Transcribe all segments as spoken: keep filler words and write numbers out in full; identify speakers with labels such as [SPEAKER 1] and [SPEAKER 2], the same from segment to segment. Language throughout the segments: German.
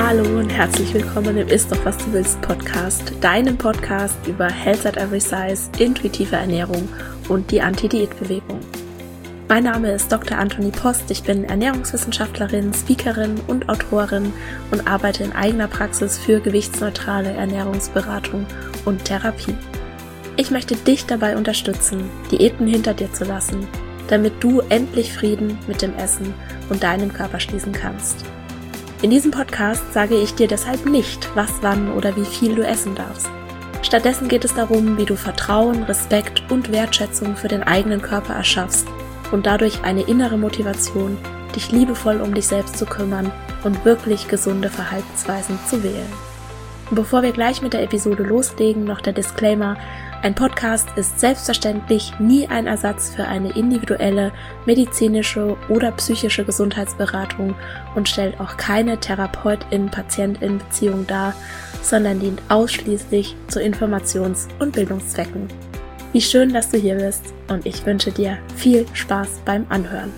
[SPEAKER 1] Hallo und herzlich willkommen im Ist doch was du willst Podcast, deinem Podcast über Health at Every Size, intuitive Ernährung und die Anti-Diät-Bewegung. Mein Name ist Doktor Antonie Post, ich bin Ernährungswissenschaftlerin, Speakerin und Autorin und arbeite in eigener Praxis für gewichtsneutrale Ernährungsberatung und Therapie. Ich möchte dich dabei unterstützen, Diäten hinter dir zu lassen, damit du endlich Frieden mit dem Essen und deinem Körper schließen kannst. In diesem Podcast sage ich dir deshalb nicht, was, wann oder wie viel du essen darfst. Stattdessen geht es darum, wie du Vertrauen, Respekt und Wertschätzung für den eigenen Körper erschaffst und dadurch eine innere Motivation, dich liebevoll um dich selbst zu kümmern und wirklich gesunde Verhaltensweisen zu wählen. Und bevor wir gleich mit der Episode loslegen, noch der Disclaimer: Ein Podcast ist selbstverständlich nie ein Ersatz für eine individuelle medizinische oder psychische Gesundheitsberatung und stellt auch keine Therapeutin-Patientin-Beziehung dar, sondern dient ausschließlich zu Informations- und Bildungszwecken. Wie schön, dass du hier bist und ich wünsche dir viel Spaß beim Anhören.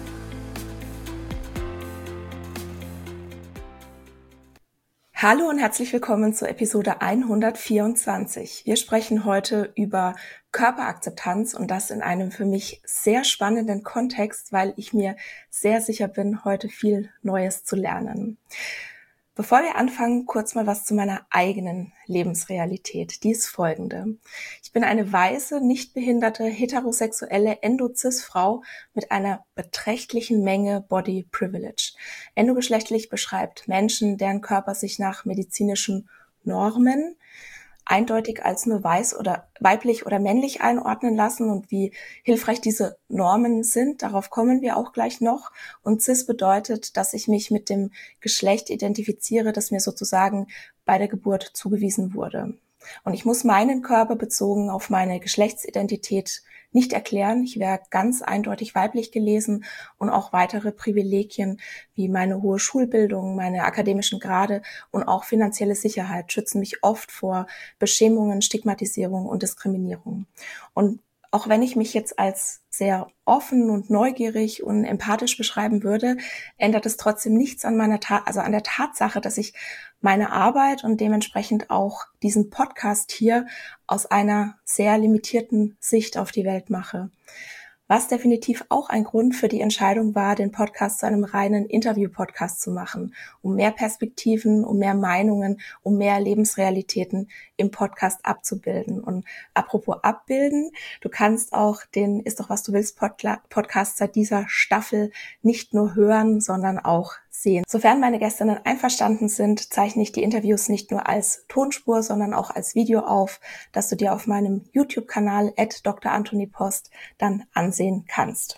[SPEAKER 1] Hallo und herzlich willkommen zur Episode hundertvierundzwanzig. Wir sprechen heute über Körperakzeptanz und das in einem für mich sehr spannenden Kontext, weil ich mir sehr sicher bin, heute viel Neues zu lernen. Bevor wir anfangen, kurz mal was zu meiner eigenen Lebensrealität. Die ist folgende. Ich bin eine weiße, nicht behinderte, heterosexuelle Endo-Cis-Frau mit einer beträchtlichen Menge Body Privilege. Endogeschlechtlich beschreibt Menschen, deren Körper sich nach medizinischen Normen eindeutig als nur weiß oder weiblich oder männlich einordnen lassen und wie hilfreich diese Normen sind, darauf kommen wir auch gleich noch. Und Cis bedeutet, dass ich mich mit dem Geschlecht identifiziere, das mir sozusagen bei der Geburt zugewiesen wurde. Und ich muss meinen Körper bezogen auf meine Geschlechtsidentität nicht erklären. Ich wäre ganz eindeutig weiblich gelesen und auch weitere Privilegien wie meine hohe Schulbildung, meine akademischen Grade und auch finanzielle Sicherheit schützen mich oft vor Beschämungen, Stigmatisierung und Diskriminierung. Und auch wenn ich mich jetzt als sehr offen und neugierig und empathisch beschreiben würde, ändert es trotzdem nichts an meiner Ta- also an der Tatsache, dass ich meine Arbeit und dementsprechend auch diesen Podcast hier aus einer sehr limitierten Sicht auf die Welt mache. Was definitiv auch ein Grund für die Entscheidung war, den Podcast zu einem reinen Interview-Podcast zu machen, um mehr Perspektiven, um mehr Meinungen, um mehr Lebensrealitäten im Podcast abzubilden. Und apropos abbilden, du kannst auch den Ist doch was du willst Podcast seit dieser Staffel nicht nur hören, sondern auch sehen. Sofern meine Gästinnen einverstanden sind, zeichne ich die Interviews nicht nur als Tonspur, sondern auch als Video auf, das du dir auf meinem YouTube-Kanal at Doktor Antonie Post dann ansehen kannst.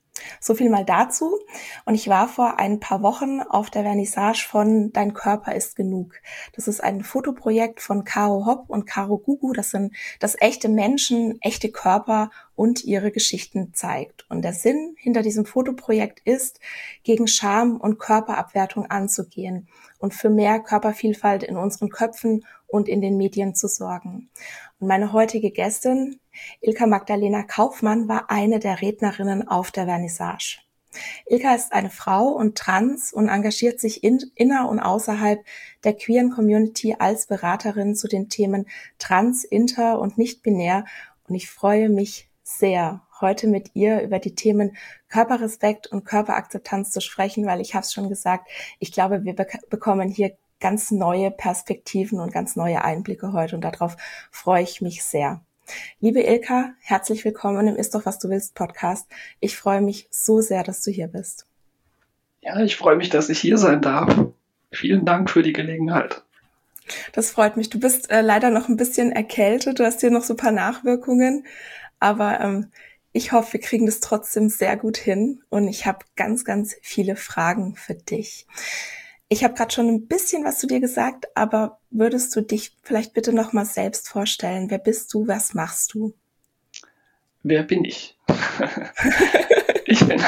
[SPEAKER 1] So viel mal dazu. Und ich war vor ein paar Wochen auf der Vernissage von Dein Körper ist genug. Das ist ein Fotoprojekt von Caro Hopp und Caro Gugu. Das sind, das echte Menschen, echte Körper und ihre Geschichten zeigt. Und der Sinn hinter diesem Fotoprojekt ist, gegen Scham und Körperabwertung anzugehen und für mehr Körpervielfalt in unseren Köpfen und in den Medien zu sorgen. Und meine heutige Gästin, Ilka Magdalena Kaufmann, war eine der Rednerinnen auf der Vernissage. Ilka ist eine Frau und trans und engagiert sich in, inner und außerhalb der queeren Community als Beraterin zu den Themen trans, inter und nicht-binär. Und ich freue mich sehr, heute mit ihr über die Themen Körperrespekt und Körperakzeptanz zu sprechen, weil ich habe es schon gesagt, ich glaube, wir be- bekommen hier ganz neue Perspektiven und ganz neue Einblicke heute und darauf freue ich mich sehr. Liebe Ilka, herzlich willkommen im Ist doch was du willst Podcast. Ich freue mich so sehr, dass du hier bist.
[SPEAKER 2] Ja, ich freue mich, dass ich hier sein darf. Vielen Dank für die Gelegenheit.
[SPEAKER 1] Das freut mich. Du bist äh, leider noch ein bisschen erkältet. Du hast hier noch so ein paar Nachwirkungen. Aber ähm, ich hoffe, wir kriegen das trotzdem sehr gut hin. Und ich habe ganz, ganz viele Fragen für dich. Ich habe gerade schon ein bisschen was zu dir gesagt, aber würdest du dich vielleicht bitte noch mal selbst vorstellen? Wer bist du? Was machst du?
[SPEAKER 2] Wer bin ich? ich bin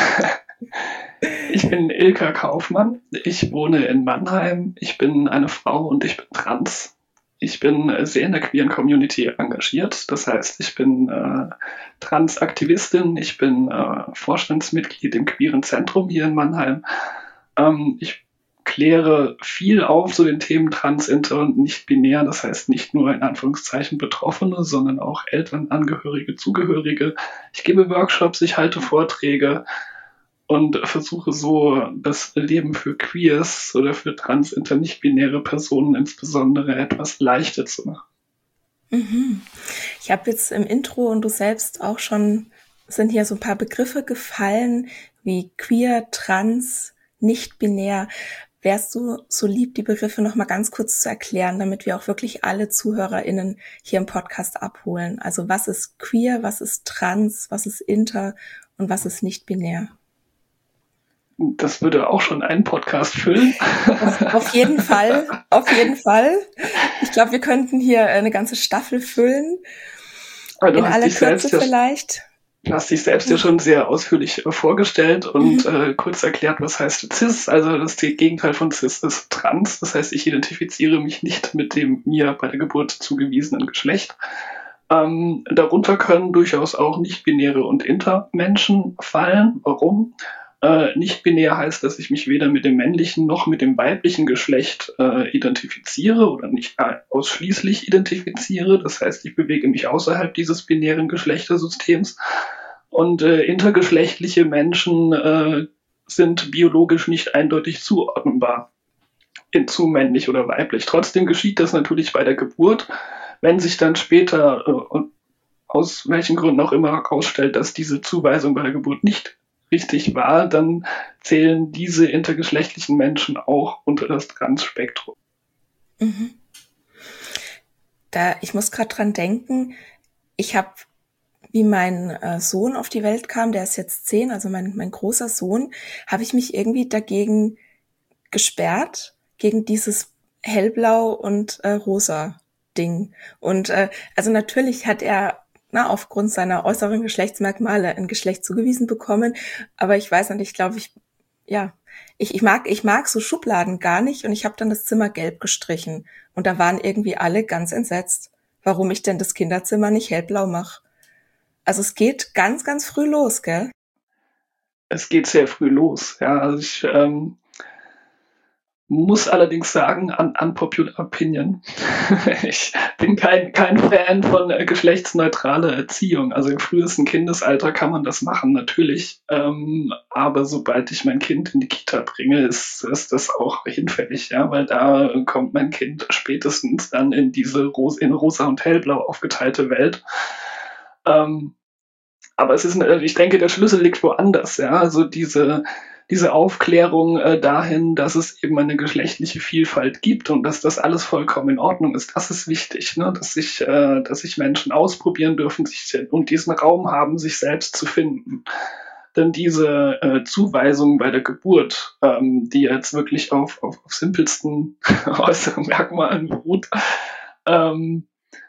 [SPEAKER 2] ich bin Ilka Kaufmann. Ich wohne in Mannheim. Ich bin eine Frau und ich bin trans. Ich bin sehr in der queeren Community engagiert. Das heißt, ich bin äh, Transaktivistin. Ich bin äh, Vorstandsmitglied im Queeren Zentrum hier in Mannheim. Ähm, ich kläre viel auf zu den Themen trans, inter und nicht binär. Das heißt nicht nur in Anführungszeichen Betroffene, sondern auch Eltern, Angehörige, Zugehörige. Ich gebe Workshops, ich halte Vorträge und versuche so das Leben für Queers oder für trans, inter, nicht binäre Personen insbesondere etwas leichter zu machen.
[SPEAKER 1] Mhm. Ich habe jetzt im Intro und du selbst auch schon, sind hier so ein paar Begriffe gefallen, wie queer, trans, nicht binär. Wärst du so lieb, die Begriffe noch mal ganz kurz zu erklären, damit wir auch wirklich alle ZuhörerInnen hier im Podcast abholen? Also was ist queer, was ist trans, was ist inter und was ist nicht binär?
[SPEAKER 2] Das würde auch schon einen Podcast füllen.
[SPEAKER 1] Auf, auf jeden Fall, auf jeden Fall. Ich glaube, wir könnten hier eine ganze Staffel füllen. In aller Kürze vielleicht.
[SPEAKER 2] Du hast dich selbst ja schon sehr ausführlich vorgestellt und mhm. äh, kurz erklärt, was heißt cis. Also das Gegenteil von cis ist trans. Das heißt, ich identifiziere mich nicht mit dem mir bei der Geburt zugewiesenen Geschlecht. Ähm, darunter können durchaus auch nicht-binäre und Intermenschen fallen. Warum? Äh, nicht-binär heißt, dass ich mich weder mit dem männlichen noch mit dem weiblichen Geschlecht äh, identifiziere oder nicht ausschließlich identifiziere. Das heißt, ich bewege mich außerhalb dieses binären Geschlechtersystems. Und äh, intergeschlechtliche Menschen äh, sind biologisch nicht eindeutig zuordnenbar in zu männlich oder weiblich. Trotzdem geschieht das natürlich bei der Geburt. Wenn sich dann später äh, aus welchen Gründen auch immer herausstellt, dass diese Zuweisung bei der Geburt nicht richtig war, dann zählen diese intergeschlechtlichen Menschen auch unter das Trans-Spektrum.
[SPEAKER 1] Mhm. Da, ich muss gerade dran denken, ich habe, wie mein äh, Sohn auf die Welt kam, der ist jetzt zehn, also mein, mein großer Sohn, habe ich mich irgendwie dagegen gesperrt, gegen dieses hellblau und äh, rosa Ding. Und äh, also natürlich hat er na, aufgrund seiner äußeren Geschlechtsmerkmale ein Geschlecht zugewiesen bekommen. Aber ich weiß nicht, ich glaube, ich, ja, ich, ich mag, ich mag so Schubladen gar nicht und ich habe dann das Zimmer gelb gestrichen. Und da waren irgendwie alle ganz entsetzt, warum ich denn das Kinderzimmer nicht hellblau mache. Also es geht ganz, ganz früh los, gell?
[SPEAKER 2] Es geht sehr früh los, ja. Also ich ähm, muss allerdings sagen, un unpopular opinion. Ich bin kein, kein Fan von äh, geschlechtsneutraler Erziehung. Also im frühesten Kindesalter kann man das machen, natürlich. Ähm, aber sobald ich mein Kind in die Kita bringe, ist, ist das auch hinfällig, ja, weil da kommt mein Kind spätestens dann in diese Ros in rosa und hellblau aufgeteilte Welt. Ähm, aber es ist, ich denke, der Schlüssel liegt woanders, ja. Also diese diese Aufklärung äh, dahin, dass es eben eine geschlechtliche Vielfalt gibt und dass das alles vollkommen in Ordnung ist, das ist wichtig, ne? Dass sich, äh, dass sich Menschen ausprobieren dürfen sich, und diesen Raum haben, sich selbst zu finden. Denn diese äh, Zuweisung bei der Geburt, ähm, die jetzt wirklich auf, auf, auf simpelsten äußeren Merkmalen beruht, ähm,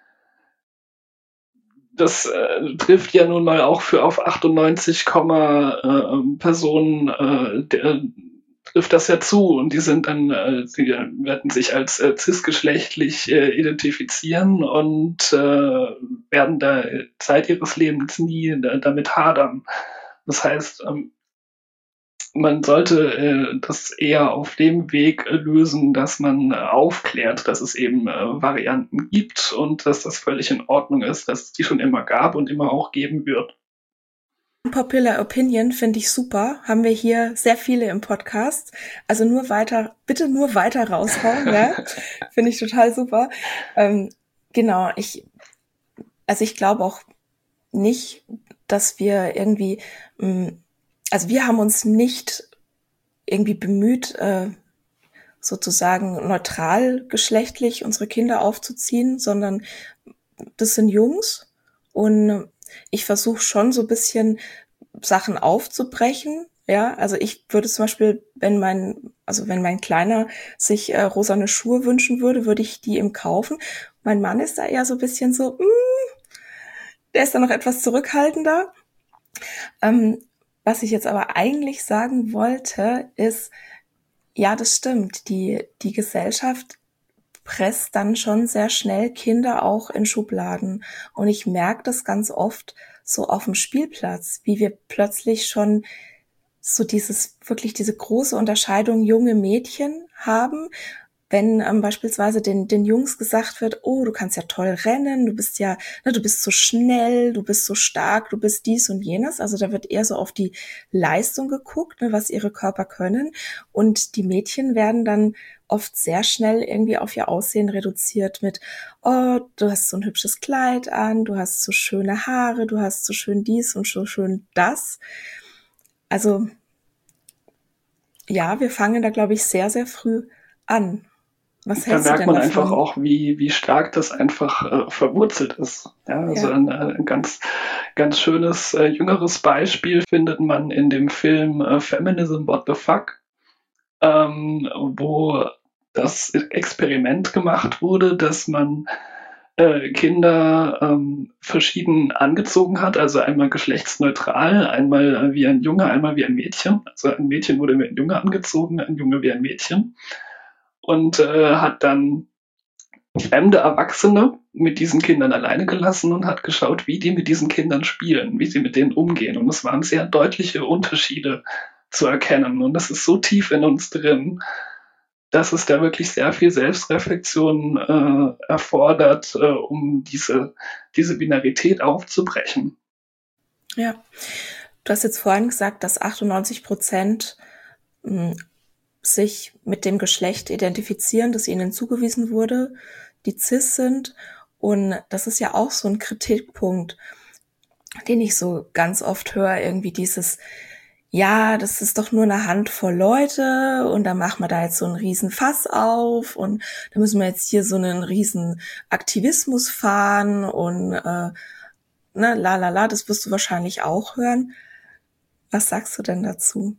[SPEAKER 2] das äh, trifft ja nun mal auch für auf achtundneunzig äh, Personen, äh, der, trifft das ja zu und die sind dann, äh, sie werden sich als äh, cisgeschlechtlich äh, identifizieren und äh, werden da Zeit ihres Lebens nie da, damit hadern. Das heißt, ähm, man sollte äh, das eher auf dem Weg äh, lösen, dass man äh, aufklärt, dass es eben äh, Varianten gibt und dass das völlig in Ordnung ist, dass es die schon immer gab und immer auch geben wird.
[SPEAKER 1] Popular Opinion finde ich super. Haben wir hier sehr viele im Podcast. Also nur weiter, bitte nur weiter raushauen, ja. Finde ich total super. Ähm, genau, ich, also ich glaube auch nicht, dass wir irgendwie, mh, also wir haben uns nicht irgendwie bemüht, äh, sozusagen neutral geschlechtlich unsere Kinder aufzuziehen, sondern das sind Jungs und ich versuche schon so ein bisschen Sachen aufzubrechen. Ja, also ich würde zum Beispiel, wenn mein, also wenn mein Kleiner sich äh, rosane Schuhe wünschen würde, würde ich die ihm kaufen. Mein Mann ist da eher so ein bisschen so, mm, der ist da noch etwas zurückhaltender. Ähm, was ich jetzt aber eigentlich sagen wollte, ist, ja, das stimmt. Die, die Gesellschaft presst dann schon sehr schnell Kinder auch in Schubladen. Und ich merke das ganz oft so auf dem Spielplatz, wie wir plötzlich schon so dieses, wirklich diese große Unterscheidung junge Mädchen haben, wenn ähm, beispielsweise den, den Jungs gesagt wird, oh, du kannst ja toll rennen, du bist ja, ne, du bist so schnell, du bist so stark, du bist dies und jenes. Also da wird eher so auf die Leistung geguckt, ne, was ihre Körper können. Und die Mädchen werden dann oft sehr schnell irgendwie auf ihr Aussehen reduziert mit, oh, du hast so ein hübsches Kleid an, du hast so schöne Haare, du hast so schön dies und so schön das. Also ja, wir fangen da, glaube ich, sehr, sehr früh an. Was
[SPEAKER 2] Da
[SPEAKER 1] hältst du
[SPEAKER 2] merkt
[SPEAKER 1] denn
[SPEAKER 2] man
[SPEAKER 1] davon?
[SPEAKER 2] einfach auch, wie, wie stark das einfach äh, verwurzelt ist. Ja, also
[SPEAKER 1] Ja.
[SPEAKER 2] ein, ein ganz, ganz schönes äh, jüngeres Beispiel findet man in dem Film äh, Feminism What the Fuck, ähm, wo das Experiment gemacht wurde, dass man äh, Kinder ähm, verschieden angezogen hat, also einmal geschlechtsneutral, einmal äh, wie ein Junge, einmal wie ein Mädchen. Also ein Mädchen wurde wie ein Junge angezogen, ein Junge wie ein Mädchen. Und äh, hat dann fremde Erwachsene mit diesen Kindern alleine gelassen und hat geschaut, wie die mit diesen Kindern spielen, wie sie mit denen umgehen. Und es waren sehr deutliche Unterschiede zu erkennen. Und das ist so tief in uns drin, dass es da wirklich sehr viel Selbstreflexion äh, erfordert, äh, um diese, diese Binarität aufzubrechen.
[SPEAKER 1] Ja. Du hast jetzt vorhin gesagt, dass achtundneunzig Prozent mh, sich mit dem Geschlecht identifizieren, das ihnen zugewiesen wurde, die cis sind. Und das ist ja auch so ein Kritikpunkt, den ich so ganz oft höre, irgendwie dieses, ja, das ist doch nur eine Handvoll Leute und da machen wir da jetzt so einen riesen Fass auf und da müssen wir jetzt hier so einen riesen Aktivismus fahren und äh, ne, la la la, das wirst du wahrscheinlich auch hören. Was sagst du denn dazu?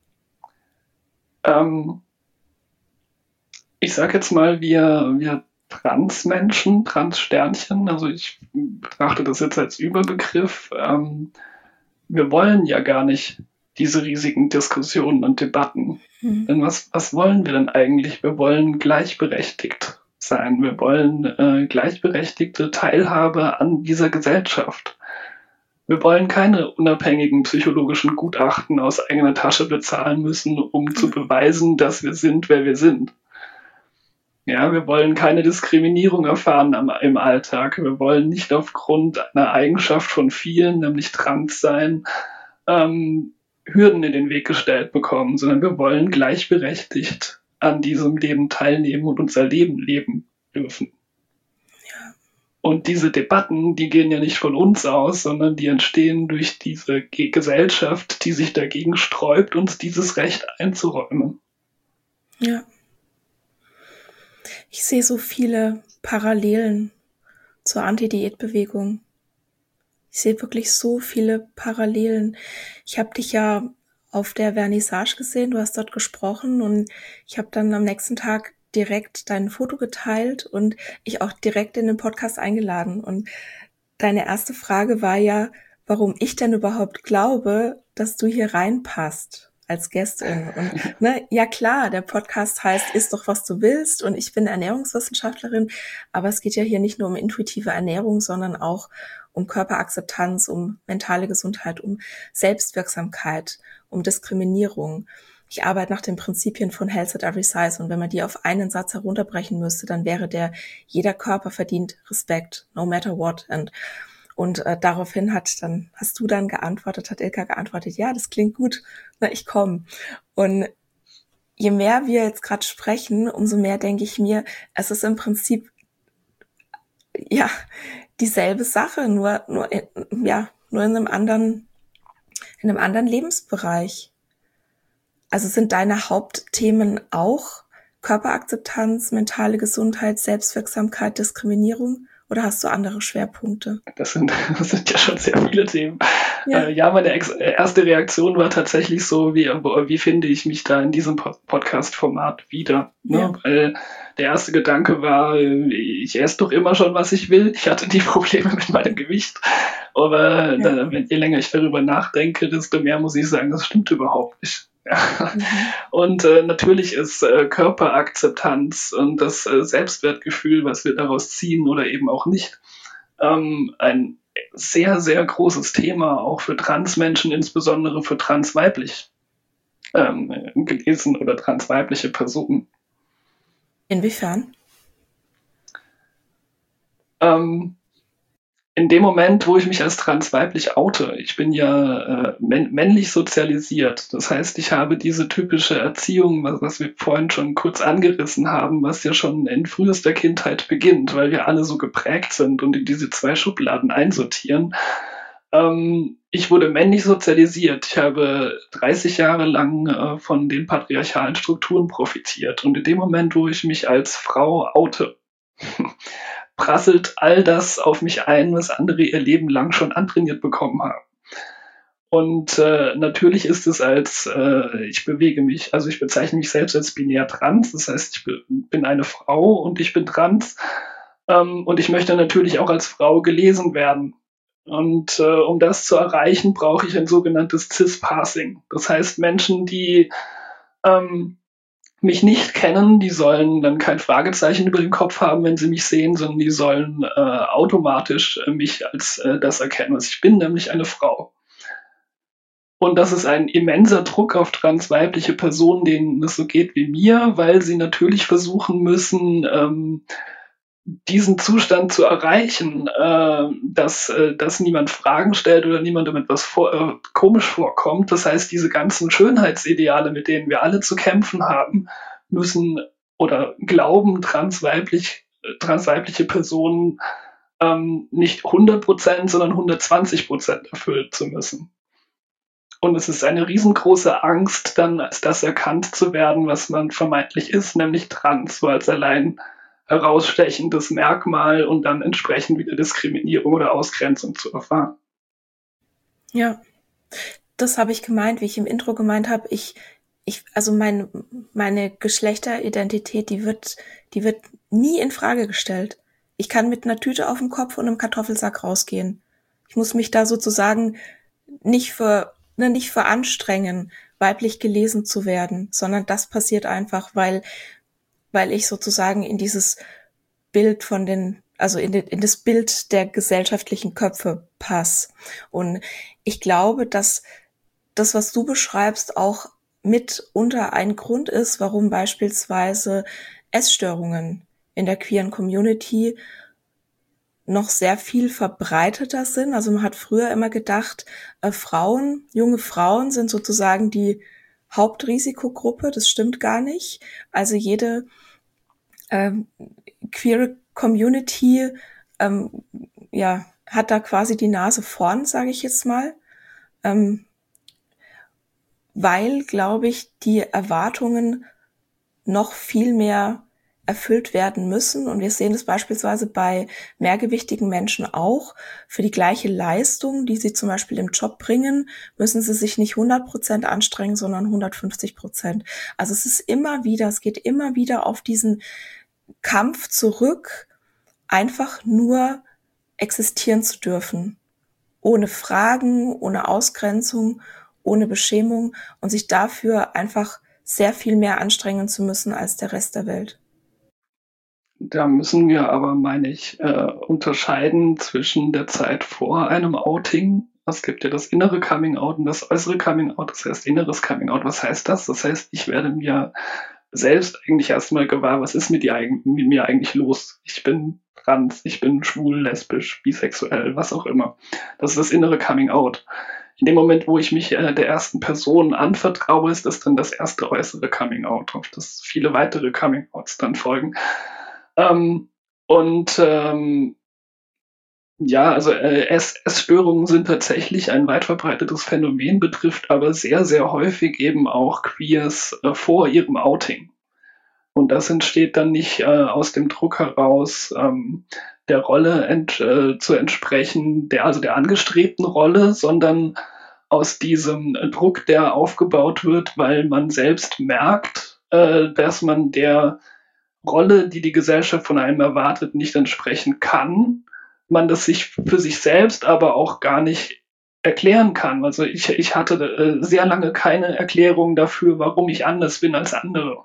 [SPEAKER 2] Ähm, ich sag jetzt mal, wir, wir Transmenschen, Transsternchen, also ich betrachte das jetzt als Überbegriff, ähm, wir wollen ja gar nicht diese riesigen Diskussionen und Debatten.
[SPEAKER 1] Hm.
[SPEAKER 2] Denn was, was wollen wir denn eigentlich? Wir wollen gleichberechtigt sein. Wir wollen äh, gleichberechtigte Teilhabe an dieser Gesellschaft. Wir wollen keine unabhängigen psychologischen Gutachten aus eigener Tasche bezahlen müssen, um zu beweisen, dass wir sind, wer wir sind. Ja, wir wollen keine Diskriminierung erfahren am, im Alltag. Wir wollen nicht aufgrund einer Eigenschaft von vielen, nämlich trans sein, ähm, Hürden in den Weg gestellt bekommen, sondern wir wollen gleichberechtigt an diesem Leben teilnehmen und unser Leben leben dürfen.
[SPEAKER 1] Ja.
[SPEAKER 2] Und diese Debatten, die gehen ja nicht von uns aus, sondern die entstehen durch diese Ge- Gesellschaft, die sich dagegen sträubt, uns dieses Recht einzuräumen.
[SPEAKER 1] Ja. Ich sehe so viele Parallelen zur Anti-Diät-Bewegung. Ich sehe wirklich so viele Parallelen. Ich habe dich ja auf der Vernissage gesehen, du hast dort gesprochen und ich habe dann am nächsten Tag direkt dein Foto geteilt und ich auch direkt in den Podcast eingeladen. Und deine erste Frage war ja, warum ich denn überhaupt glaube, dass du hier reinpasst als Gästin. Und ne, ja klar, der Podcast heißt, iss doch, was du willst. Und ich bin Ernährungswissenschaftlerin, aber es geht ja hier nicht nur um intuitive Ernährung, sondern auch um Körperakzeptanz, um mentale Gesundheit, um Selbstwirksamkeit, um Diskriminierung. Ich arbeite nach den Prinzipien von Health at Every Size und wenn man die auf einen Satz herunterbrechen müsste, dann wäre der, jeder Körper verdient Respekt, no matter what. And, und äh, daraufhin hat dann, hast du dann geantwortet, hat Ilka geantwortet, ja, das klingt gut, na, ich komme. Und je mehr wir jetzt gerade sprechen, umso mehr denke ich mir, es ist im Prinzip ja dieselbe Sache, nur nur in, ja nur in einem anderen in einem anderen Lebensbereich. Also sind deine Hauptthemen auch Körperakzeptanz, mentale Gesundheit, Selbstwirksamkeit, Diskriminierung oder hast du andere Schwerpunkte?
[SPEAKER 2] Das sind, das sind ja schon sehr viele Themen.
[SPEAKER 1] Ja,
[SPEAKER 2] äh, ja meine ex- erste Reaktion war tatsächlich so, wie, wie finde ich mich da in diesem Pod- Podcast-Format wieder? Ne?
[SPEAKER 1] Ja.
[SPEAKER 2] Weil der erste Gedanke war, ich esse doch immer schon, was ich will. Ich hatte die Probleme mit meinem Gewicht. Aber
[SPEAKER 1] Ja.
[SPEAKER 2] da, wenn, je länger ich darüber nachdenke, desto mehr muss ich sagen, das stimmt überhaupt nicht. Ja.
[SPEAKER 1] Mhm.
[SPEAKER 2] Und äh, natürlich ist äh, Körperakzeptanz und das äh, Selbstwertgefühl, was wir daraus ziehen oder eben auch nicht, ähm, ein sehr, sehr großes Thema, auch für Transmenschen, insbesondere für transweiblich ähm, gelesen oder transweibliche Personen.
[SPEAKER 1] Inwiefern?
[SPEAKER 2] Ähm, in dem Moment, wo ich mich als transweiblich oute, ich bin ja äh, männ- männlich sozialisiert. Das heißt, ich habe diese typische Erziehung, was, was wir vorhin schon kurz angerissen haben, was ja schon in frühester Kindheit beginnt, weil wir alle so geprägt sind und in diese zwei Schubladen einsortieren. Ähm, ich wurde männlich sozialisiert. Ich habe dreißig Jahre lang äh, von den patriarchalen Strukturen profitiert. Und in dem Moment, wo ich mich als Frau oute, prasselt all das auf mich ein, was andere ihr Leben lang schon antrainiert bekommen haben. Und äh, natürlich ist es als, äh, ich bewege mich, also ich bezeichne mich selbst als binär trans, das heißt, ich bin eine Frau und ich bin trans. Ähm, und ich möchte natürlich auch als Frau gelesen werden. Und äh, um das zu erreichen, brauche ich ein sogenanntes Cis-Passing. Das heißt, Menschen, die ähm, mich nicht kennen, die sollen dann kein Fragezeichen über den Kopf haben, wenn sie mich sehen, sondern die sollen äh, automatisch äh, mich als äh, das erkennen, was ich bin, nämlich eine Frau. Und das ist ein immenser Druck auf transweibliche Personen, denen es so geht wie mir, weil sie natürlich versuchen müssen, ähm, diesen Zustand zu erreichen, äh, dass, äh, dass niemand Fragen stellt oder niemandem etwas vor, äh, komisch vorkommt. Das heißt, diese ganzen Schönheitsideale, mit denen wir alle zu kämpfen haben, müssen oder glauben transweiblich, äh, transweibliche Personen ähm, nicht hundert Prozent, sondern hundertzwanzig Prozent erfüllen zu müssen. Und es ist eine riesengroße Angst, dann als das erkannt zu werden, was man vermeintlich ist, nämlich trans, so als allein herausstechendes Merkmal und dann entsprechend wieder Diskriminierung oder Ausgrenzung zu erfahren.
[SPEAKER 1] Ja, das habe ich gemeint, wie ich im Intro gemeint habe. Ich, ich, also mein, meine Geschlechteridentität, die wird, die wird nie in Frage gestellt. Ich kann mit einer Tüte auf dem Kopf und einem Kartoffelsack rausgehen. Ich muss mich da sozusagen nicht für, ne, nicht für anstrengen, weiblich gelesen zu werden, sondern das passiert einfach, weil, weil ich sozusagen in dieses Bild von den, also in, den, in das Bild der gesellschaftlichen Köpfe passe. Und ich glaube, dass das, was du beschreibst, auch mitunter ein Grund ist, warum beispielsweise Essstörungen in der queeren Community noch sehr viel verbreiteter sind. Also man hat früher immer gedacht, äh, Frauen, junge Frauen sind sozusagen die Hauptrisikogruppe. Das stimmt gar nicht. Also jede ähm, queere Community ähm, ja, hat da quasi die Nase vorn, sage ich jetzt mal. Ähm, weil, glaube ich, die Erwartungen noch viel mehr erfüllt werden müssen. Und wir sehen das beispielsweise bei mehrgewichtigen Menschen auch. Für die gleiche Leistung, die sie zum Beispiel im Job bringen, müssen sie sich nicht hundert Prozent anstrengen, sondern hundertfünfzig Prozent. Also es ist immer wieder, es geht immer wieder auf diesen Kampf zurück, einfach nur existieren zu dürfen. Ohne Fragen, ohne Ausgrenzung, ohne Beschämung und sich dafür einfach sehr viel mehr anstrengen zu müssen als der Rest der Welt.
[SPEAKER 2] Da müssen wir aber, meine ich, äh, unterscheiden zwischen der Zeit vor einem Outing. Es gibt ja das innere Coming-out und das äußere Coming-out, das heißt inneres Coming-out. Was heißt das? Das heißt, ich werde mir selbst eigentlich erstmal gewahr, was ist mit, die, mit mir eigentlich los? Ich bin trans, ich bin schwul, lesbisch, bisexuell, was auch immer. Das ist das innere Coming-out. In dem Moment, wo ich mich äh, der ersten Person anvertraue, ist das dann das erste äußere Coming-out, auf das viele weitere Coming-outs dann folgen. Ähm, und ähm, ja, also äh, Ess Essstörungen sind tatsächlich ein weit verbreitetes Phänomen, betrifft aber sehr, sehr häufig eben auch Queers äh, vor ihrem Outing. Und das entsteht dann nicht äh, aus dem Druck heraus, ähm, der Rolle ent, äh, zu entsprechen, der, also der angestrebten Rolle, sondern aus diesem äh, Druck, der aufgebaut wird, weil man selbst merkt, äh, dass man der Rolle, die die Gesellschaft von einem erwartet, nicht entsprechen kann, man das sich für sich selbst aber auch gar nicht erklären kann. Also ich, ich hatte äh, sehr lange keine Erklärung dafür, warum ich anders bin als andere.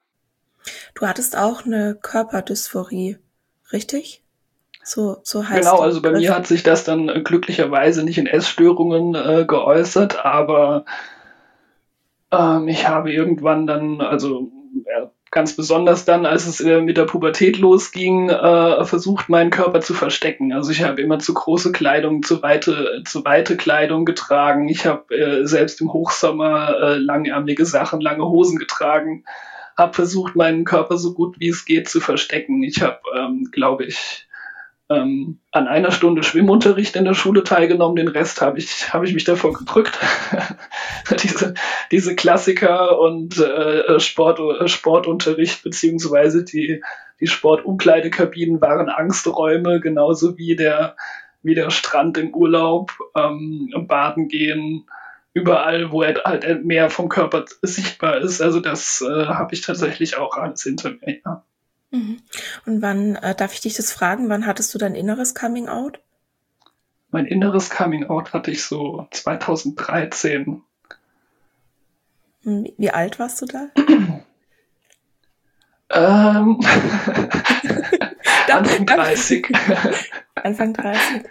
[SPEAKER 1] Du hattest auch eine Körperdysphorie, richtig? So, so heißt
[SPEAKER 2] Genau,
[SPEAKER 1] der
[SPEAKER 2] also bei
[SPEAKER 1] Begriff.
[SPEAKER 2] mir hat sich das dann äh, glücklicherweise nicht in Essstörungen äh, geäußert, aber Ähm, ich habe irgendwann dann, also ja, ganz besonders dann, als es äh, mit der Pubertät losging, äh, versucht, meinen Körper zu verstecken. Also ich habe immer zu große Kleidung, zu weite, zu weite Kleidung getragen. Ich habe äh, selbst im Hochsommer äh, langärmelige Sachen, lange Hosen getragen. Habe versucht, meinen Körper so gut wie es geht zu verstecken. Ich habe, ähm, glaube ich, ähm, an einer Stunde Schwimmunterricht in der Schule teilgenommen, den Rest habe ich, habe ich mich davor gedrückt. diese, diese Klassiker und äh, Sport, äh, Sportunterricht beziehungsweise die, die Sportumkleidekabinen waren Angsträume, genauso wie der, wie der Strand im Urlaub, ähm, baden gehen, überall, wo halt mehr vom Körper sichtbar ist. Also das äh, habe ich tatsächlich auch alles hinter mir. Ja.
[SPEAKER 1] Mhm. Und wann, äh, darf ich dich das fragen, wann hattest du dein inneres Coming Out?
[SPEAKER 2] Mein inneres Coming Out hatte ich so zwanzig dreizehn.
[SPEAKER 1] Wie alt warst du da?
[SPEAKER 2] Ähm, Anfang dreißig.
[SPEAKER 1] Anfang dreißig.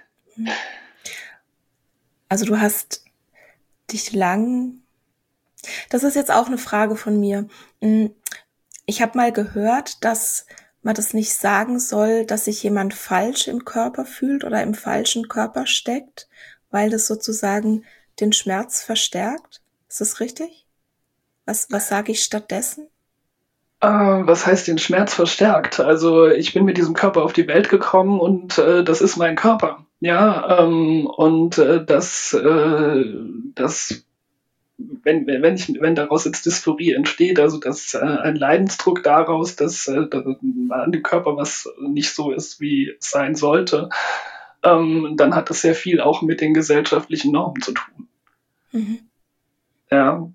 [SPEAKER 1] Also du hast dich lang... Das ist jetzt auch eine Frage von mir. Ich habe mal gehört, dass man das nicht sagen soll, dass sich jemand falsch im Körper fühlt oder im falschen Körper steckt, weil das sozusagen den Schmerz verstärkt. Ist das richtig? Was, was sage ich stattdessen?
[SPEAKER 2] Äh, was heißt den Schmerz verstärkt? Also ich bin mit diesem Körper auf die Welt gekommen und äh, das ist mein Körper. Ja, ähm, und äh, das, äh, das wenn, wenn, ich, wenn daraus jetzt Dysphorie entsteht, also dass äh, ein Leidensdruck daraus, dass, äh, dass an dem Körper was nicht so ist, wie es sein sollte, ähm, dann hat das sehr viel auch mit den gesellschaftlichen Normen zu tun. Mhm. Ja.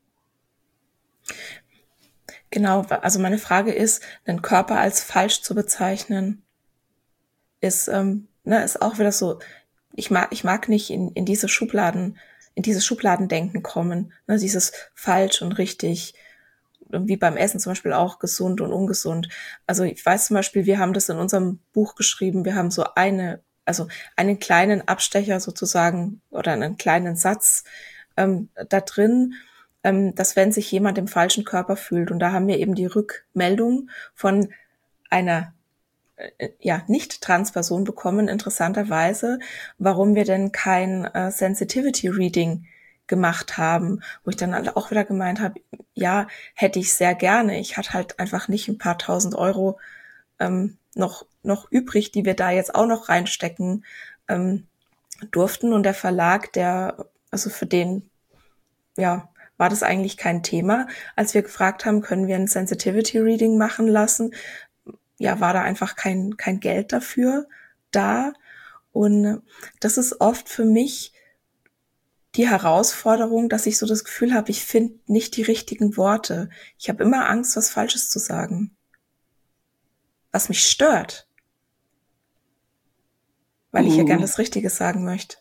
[SPEAKER 1] Genau, also meine Frage ist, einen Körper als falsch zu bezeichnen, ist, ähm, ne, ist auch wieder so, ich mag, ich mag nicht in, in diese Schubladen, in dieses Schubladendenken kommen, ne, dieses falsch und richtig, wie beim Essen zum Beispiel auch gesund und ungesund. Also ich weiß zum Beispiel, wir haben das in unserem Buch geschrieben, wir haben so eine, also einen kleinen Abstecher sozusagen oder einen kleinen Satz ähm, da drin, ähm, dass wenn sich jemand im falschen Körper fühlt, und da haben wir eben die Rückmeldung von einer äh, ja nicht Transperson bekommen, interessanterweise, warum wir denn kein äh, Sensitivity Reading gemacht haben, wo ich dann auch wieder gemeint habe, ja, hätte ich sehr gerne. Ich hatte halt einfach nicht ein paar tausend Euro ähm, noch noch übrig, die wir da jetzt auch noch reinstecken ähm, durften. Und der Verlag, der, also für den, ja, war das eigentlich kein Thema. Als wir gefragt haben, können wir ein Sensitivity Reading machen lassen, ja, war da einfach kein kein Geld dafür da. Und das ist oft für mich die Herausforderung, dass ich so das Gefühl habe, ich finde nicht die richtigen Worte. Ich habe immer Angst, was Falsches zu sagen. Was mich stört. Weil ich ja gern das Richtige sagen möchte.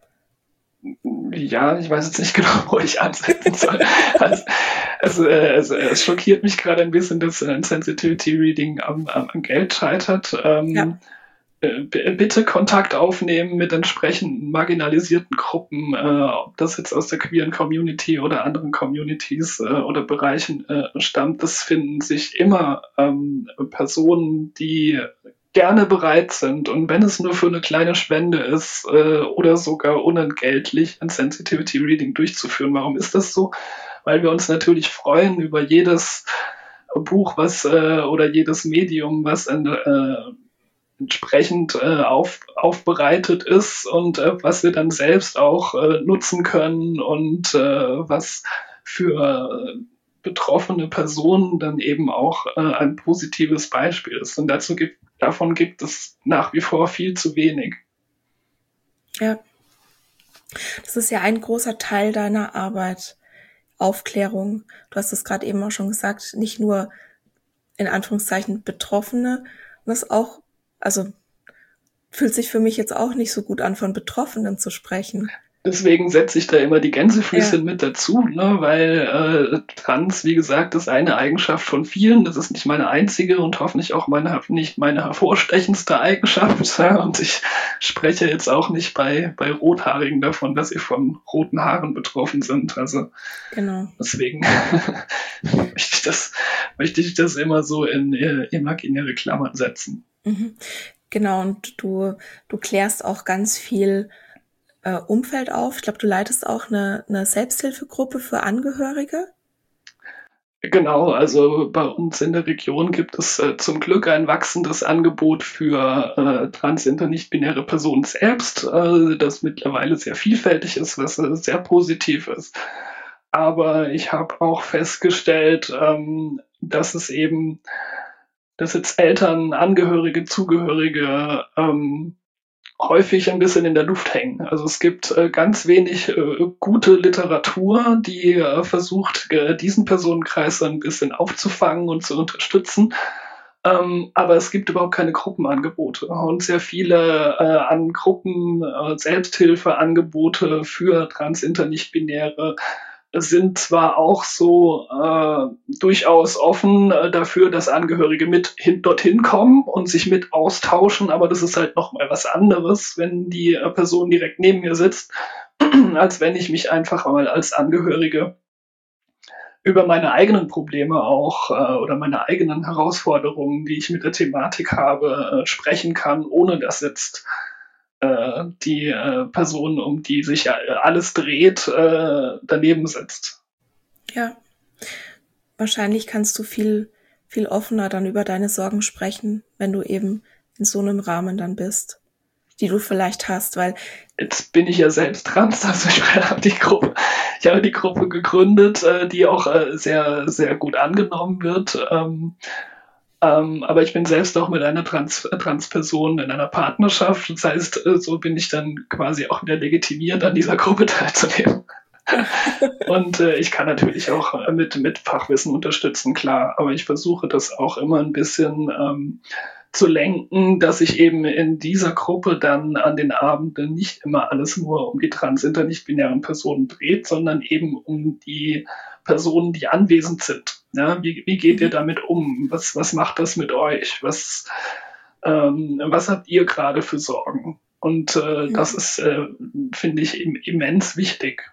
[SPEAKER 2] Ja, ich weiß jetzt nicht genau, wo ich ansetzen soll. also, also, äh, also es schockiert mich gerade ein bisschen, dass ein Sensitivity Reading am, am, am Geld scheitert. Ähm, ja. Bitte Kontakt aufnehmen mit entsprechenden marginalisierten Gruppen, äh, ob das jetzt aus der queeren Community oder anderen Communities äh, oder Bereichen äh, stammt. Das finden sich immer ähm, Personen, die gerne bereit sind, und wenn es nur für eine kleine Spende ist äh, oder sogar unentgeltlich ein Sensitivity Reading durchzuführen. Warum ist das so? Weil wir uns natürlich freuen über jedes Buch, was äh, oder jedes Medium, was ein äh, entsprechend äh, auf, aufbereitet ist und äh, was wir dann selbst auch äh, nutzen können und äh, was für äh, betroffene Personen dann eben auch äh, ein positives Beispiel ist. Und dazu gibt, davon gibt es nach wie vor viel zu wenig.
[SPEAKER 1] Ja, das ist ja ein großer Teil deiner Arbeit, Aufklärung. Du hast es gerade eben auch schon gesagt, nicht nur in Anführungszeichen Betroffene, das auch, also fühlt sich für mich jetzt auch nicht so gut an, von Betroffenen zu sprechen.
[SPEAKER 2] Deswegen setze ich da immer die Gänsefüßchen
[SPEAKER 1] Ja.
[SPEAKER 2] mit dazu, ne? Weil äh, Trans, wie gesagt, ist eine Eigenschaft von vielen. Das ist nicht meine einzige und hoffentlich auch meine, nicht meine hervorstechendste Eigenschaft. Ja? Und ich spreche jetzt auch nicht bei, bei Rothaarigen davon, dass sie von roten Haaren betroffen sind. Also
[SPEAKER 1] Genau.
[SPEAKER 2] deswegen möchte ich das, möchte ich das immer so in äh, imaginäre Klammern setzen.
[SPEAKER 1] Mhm. Genau, und du, du klärst auch ganz viel äh, Umfeld auf. Ich glaube, du leitest auch eine, eine Selbsthilfegruppe für Angehörige.
[SPEAKER 2] Genau, also bei uns in der Region gibt es äh, zum Glück ein wachsendes Angebot für äh, trans-, inter-, nicht-binäre Personen selbst, äh, das mittlerweile sehr vielfältig ist, was äh, sehr positiv ist. Aber ich habe auch festgestellt, ähm, dass es eben, dass jetzt Eltern, Angehörige, Zugehörige ähm, häufig ein bisschen in der Luft hängen. Also es gibt äh, ganz wenig äh, gute Literatur, die äh, versucht, äh, diesen Personenkreis ein bisschen aufzufangen und zu unterstützen. Ähm, aber es gibt überhaupt keine Gruppenangebote und sehr viele äh, an Gruppen, äh, Selbsthilfeangebote für trans-, inter-, nicht-binäre sind zwar auch so äh, durchaus offen äh, dafür, dass Angehörige mit hin, dorthin kommen und sich mit austauschen, aber das ist halt nochmal was anderes, wenn die äh, Person direkt neben mir sitzt, als wenn ich mich einfach mal als Angehörige über meine eigenen Probleme auch äh, oder meine eigenen Herausforderungen, die ich mit der Thematik habe, äh, sprechen kann, ohne dass jetzt äh, die äh, Person, um die sich äh, alles dreht, äh, daneben sitzt.
[SPEAKER 1] Ja, wahrscheinlich kannst du viel, viel offener dann über deine Sorgen sprechen, wenn du eben in so einem Rahmen dann bist, die du vielleicht hast, weil
[SPEAKER 2] jetzt bin ich ja selbst trans, also ich habe die Gruppe, ich habe die Gruppe gegründet, äh, die auch äh, sehr, sehr gut angenommen wird. Ähm, ähm, aber ich bin selbst auch mit einer Trans, Trans-Person in einer Partnerschaft. Das heißt, äh, so bin ich dann quasi auch wieder legitimiert, an dieser Gruppe teilzunehmen. Und äh, ich kann natürlich auch äh, mit, mit Fachwissen unterstützen, klar, aber ich versuche das auch immer ein bisschen ähm, zu lenken, dass sich eben in dieser Gruppe dann an den Abenden nicht immer alles nur um die trans-, inter-, nicht-binären Personen dreht, sondern eben um die Personen, die anwesend sind. Ja, wie, wie geht ihr damit um? Was, was macht das mit euch? Was, ähm, was habt ihr gerade für Sorgen? Und äh,
[SPEAKER 1] ja.
[SPEAKER 2] das ist, äh, finde ich, im, immens wichtig.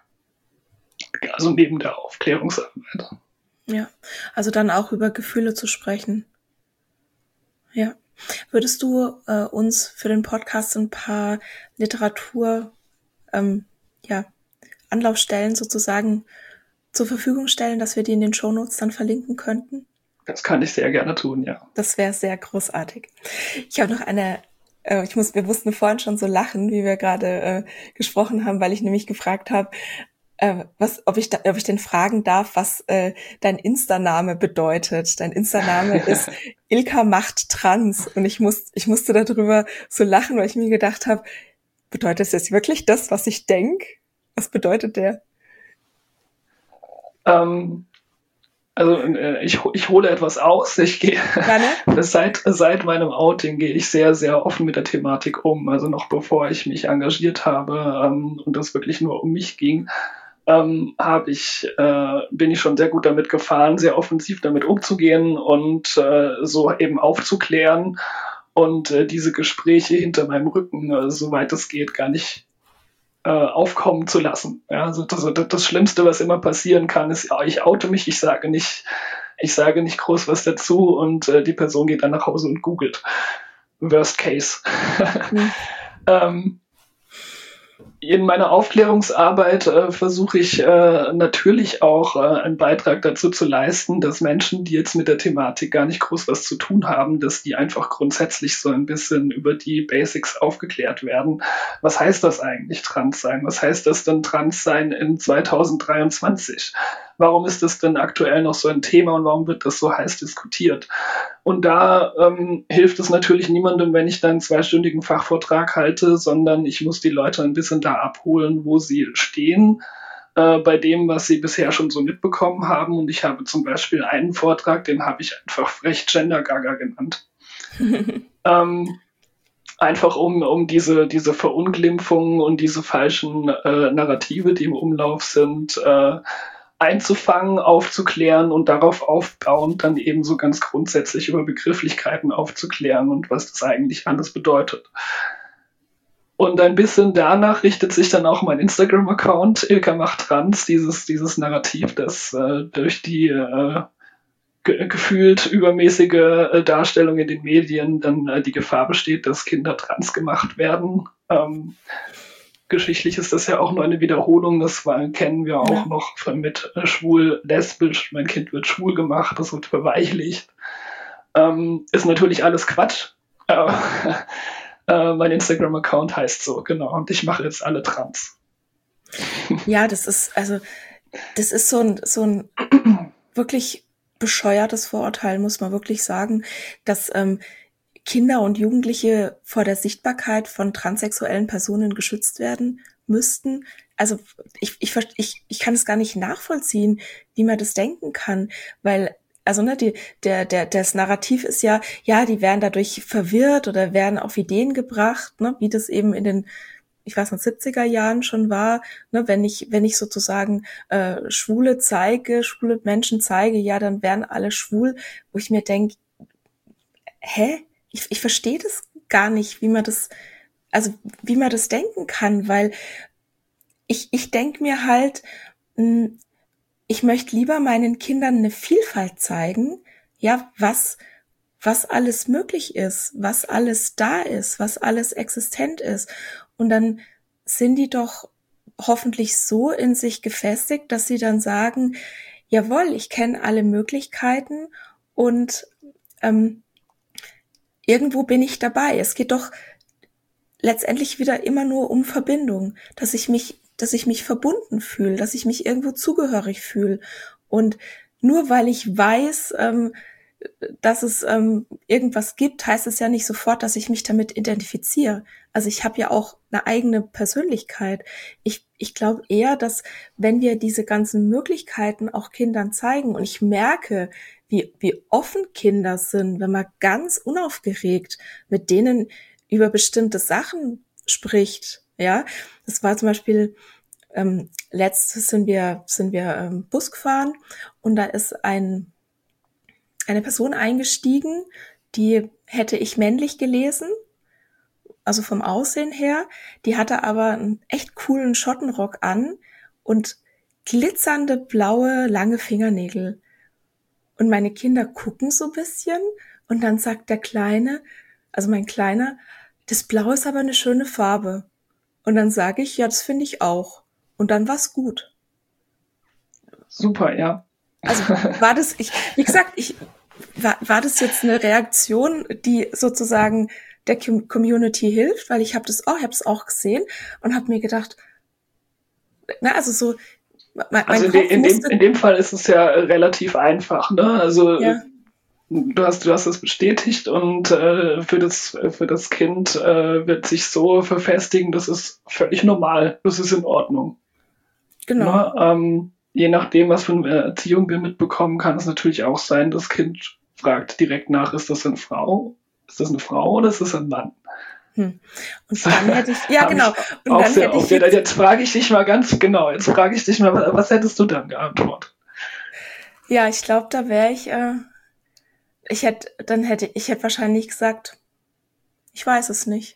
[SPEAKER 2] Also neben der Aufklärungsarbeit.
[SPEAKER 1] Ja, also dann auch über Gefühle zu sprechen. Ja. Würdest du äh, uns für den Podcast ein paar Literatur, ähm, ja, Anlaufstellen sozusagen zur Verfügung stellen, dass wir die in den Shownotes dann verlinken könnten?
[SPEAKER 2] Das kann ich sehr gerne tun, ja.
[SPEAKER 1] Das wäre sehr großartig. Ich habe noch eine, äh, ich muss, wir mussten vorhin schon so lachen, wie wir gerade äh, gesprochen haben, weil ich nämlich gefragt habe, äh, was, ob ich, da, ob ich denn fragen darf, was äh, dein Insta-Name bedeutet. Dein Insta-Name ist Ilka macht trans und ich muss, ich musste darüber so lachen, weil ich mir gedacht habe, bedeutet es jetzt wirklich das, was ich denke? Was bedeutet der?
[SPEAKER 2] Ähm, also äh, ich, ich hole etwas aus. Ich gehe seit, seit meinem Outing gehe ich sehr, sehr offen mit der Thematik um. Also noch bevor ich mich engagiert habe ähm, und das wirklich nur um mich ging, ähm, habe ich, äh, bin ich schon sehr gut damit gefahren, sehr offensiv damit umzugehen und äh, so eben aufzuklären und äh, diese Gespräche hinter meinem Rücken, äh, soweit es geht, gar nicht äh, aufkommen zu lassen. Ja, also das, das Schlimmste, was immer passieren kann, ist, ja, ich oute mich, ich sage nicht, ich sage nicht groß was dazu und äh, die Person geht dann nach Hause und googelt. Worst case. Mhm. ähm, In meiner Aufklärungsarbeit äh, versuche ich äh, natürlich auch äh, einen Beitrag dazu zu leisten, dass Menschen, die jetzt mit der Thematik gar nicht groß was zu tun haben, dass die einfach grundsätzlich so ein bisschen über die Basics aufgeklärt werden. Was heißt das eigentlich, trans sein? Was heißt das denn, trans sein in zweitausenddreiundzwanzig? Warum ist das denn aktuell noch so ein Thema und warum wird das so heiß diskutiert? Und da ähm, hilft es natürlich niemandem, wenn ich dann einen zweistündigen Fachvortrag halte, sondern ich muss die Leute ein bisschen da abholen, wo sie stehen, äh, bei dem, was sie bisher schon so mitbekommen haben. Und ich habe zum Beispiel einen Vortrag, den habe ich einfach frech Gender Gaga genannt. ähm, einfach um, um diese, diese Verunglimpfungen und diese falschen äh, Narrative, die im Umlauf sind, äh, einzufangen, aufzuklären und darauf aufbauend dann eben so ganz grundsätzlich über Begrifflichkeiten aufzuklären und was das eigentlich alles bedeutet. Und ein bisschen danach richtet sich dann auch mein Instagram-Account, Ilka macht trans, dieses, dieses Narrativ, das äh, durch die äh, ge- gefühlt übermäßige äh, Darstellung in den Medien dann äh, die Gefahr besteht, dass Kinder trans gemacht werden. Ähm, geschichtlich ist das ja auch nur eine Wiederholung, das war, kennen wir auch ja. noch von mit äh, schwul, lesbisch, mein Kind wird schwul gemacht, das wird verweichlicht. Ähm, ist natürlich alles Quatsch. Äh, äh, mein Instagram-Account heißt so, genau, und ich mache jetzt alle trans.
[SPEAKER 1] Ja, das ist, also, das ist so ein, so ein wirklich bescheuertes Vorurteil, muss man wirklich sagen, dass ähm, Kinder und Jugendliche vor der Sichtbarkeit von transsexuellen Personen geschützt werden müssten. Also ich, ich, ich, ich kann es gar nicht nachvollziehen, wie man das denken kann, weil also ne, die, der, der, das Narrativ ist ja, ja, die werden dadurch verwirrt oder werden auf Ideen gebracht, ne, wie das eben in den, ich weiß nicht, siebziger Jahren schon war, ne, wenn ich, wenn ich sozusagen äh, Schwule zeige, schwule Menschen zeige, ja, dann werden alle schwul, wo ich mir denke, hä? Ich, ich verstehe das gar nicht, wie man das, also wie man das denken kann, weil ich, ich denke mir halt, mh, ich möchte lieber meinen Kindern eine Vielfalt zeigen, ja, was, was alles möglich ist, was alles da ist, was alles existent ist. Und dann sind die doch hoffentlich so in sich gefestigt, dass sie dann sagen, jawohl, ich kenne alle Möglichkeiten und ähm, irgendwo bin ich dabei. Es geht doch letztendlich wieder immer nur um Verbindung, dass ich mich, dass ich mich verbunden fühle, dass ich mich irgendwo zugehörig fühle. Und nur weil ich weiß, ähm, dass es ähm, irgendwas gibt, heißt es ja nicht sofort, dass ich mich damit identifiziere. Also ich habe ja auch eine eigene Persönlichkeit. Ich, ich glaube eher, dass wenn wir diese ganzen Möglichkeiten auch Kindern zeigen und ich merke, wie, wie offen Kinder sind, wenn man ganz unaufgeregt mit denen über bestimmte Sachen spricht, ja. Das war zum Beispiel, ähm, letztes sind wir, sind wir ähm, Bus gefahren und da ist ein eine Person eingestiegen, die hätte ich männlich gelesen, also vom Aussehen her. Die hatte aber einen echt coolen Schottenrock an und glitzernde blaue, lange Fingernägel. Und meine Kinder gucken so ein bisschen und dann sagt der Kleine, also mein Kleiner, das Blau ist aber eine schöne Farbe. Und dann sage ich, ja, das finde ich auch. Und dann war's gut.
[SPEAKER 2] Super, ja.
[SPEAKER 1] Also war das, ich, wie gesagt, ich, war, war das jetzt eine Reaktion, die sozusagen der Community hilft, weil ich habe das auch, ich habe es auch gesehen und habe mir gedacht, na, also so,
[SPEAKER 2] mein, also in, in, dem, in dem Fall ist es ja relativ einfach, ne? Also ja. du hast, du hast es bestätigt und äh, für das, für das Kind äh, wird sich so verfestigen, das ist völlig normal, das ist in Ordnung.
[SPEAKER 1] Genau.
[SPEAKER 2] Ne? Ähm, je nachdem, was für eine Erziehung wir mitbekommen, kann es natürlich auch sein, das Kind fragt direkt nach, ist das eine Frau? Ist das eine Frau oder ist das ein Mann?
[SPEAKER 1] Hm. Und dann hätte ich, ja genau.
[SPEAKER 2] Und dann hätte ich jetzt, jetzt frage ich dich mal ganz genau, jetzt frage ich dich mal, was hättest du dann geantwortet?
[SPEAKER 1] Ja, ich glaube, da wäre ich, äh, ich hätte, dann hätte, ich hätte wahrscheinlich gesagt, ich weiß es nicht.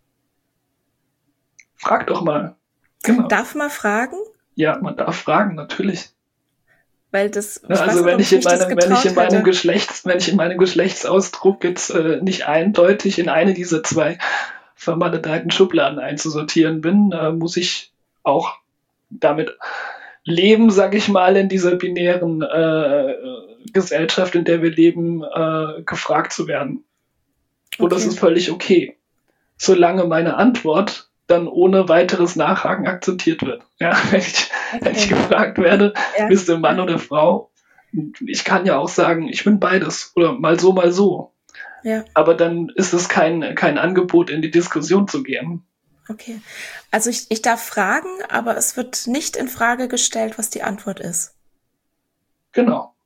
[SPEAKER 2] Frag doch mal.
[SPEAKER 1] Genau. Darf man fragen?
[SPEAKER 2] Ja, man darf fragen, natürlich.
[SPEAKER 1] Weil das,
[SPEAKER 2] ich also weiß wenn, nicht, ich in meinem, wenn ich in meinem Geschlechts, wenn ich in meinem Geschlechtsausdruck jetzt äh, nicht eindeutig in eine dieser zwei vermaledeiten Schubladen einzusortieren bin, äh, muss ich auch damit leben, sag ich mal, in dieser binären äh, Gesellschaft, in der wir leben, äh, gefragt zu werden. Und okay. Das ist völlig okay. Solange meine Antwort dann ohne weiteres Nachhaken akzeptiert wird. Ja, wenn ich, okay. wenn ich gefragt werde, ja. Bist du Mann oder Frau? Ich kann ja auch sagen, ich bin beides oder mal so, mal so.
[SPEAKER 1] Ja.
[SPEAKER 2] Aber dann ist es kein, kein Angebot, in die Diskussion zu gehen.
[SPEAKER 1] Okay. Also ich, ich darf fragen, aber es wird nicht in Frage gestellt, was die Antwort ist.
[SPEAKER 2] Genau.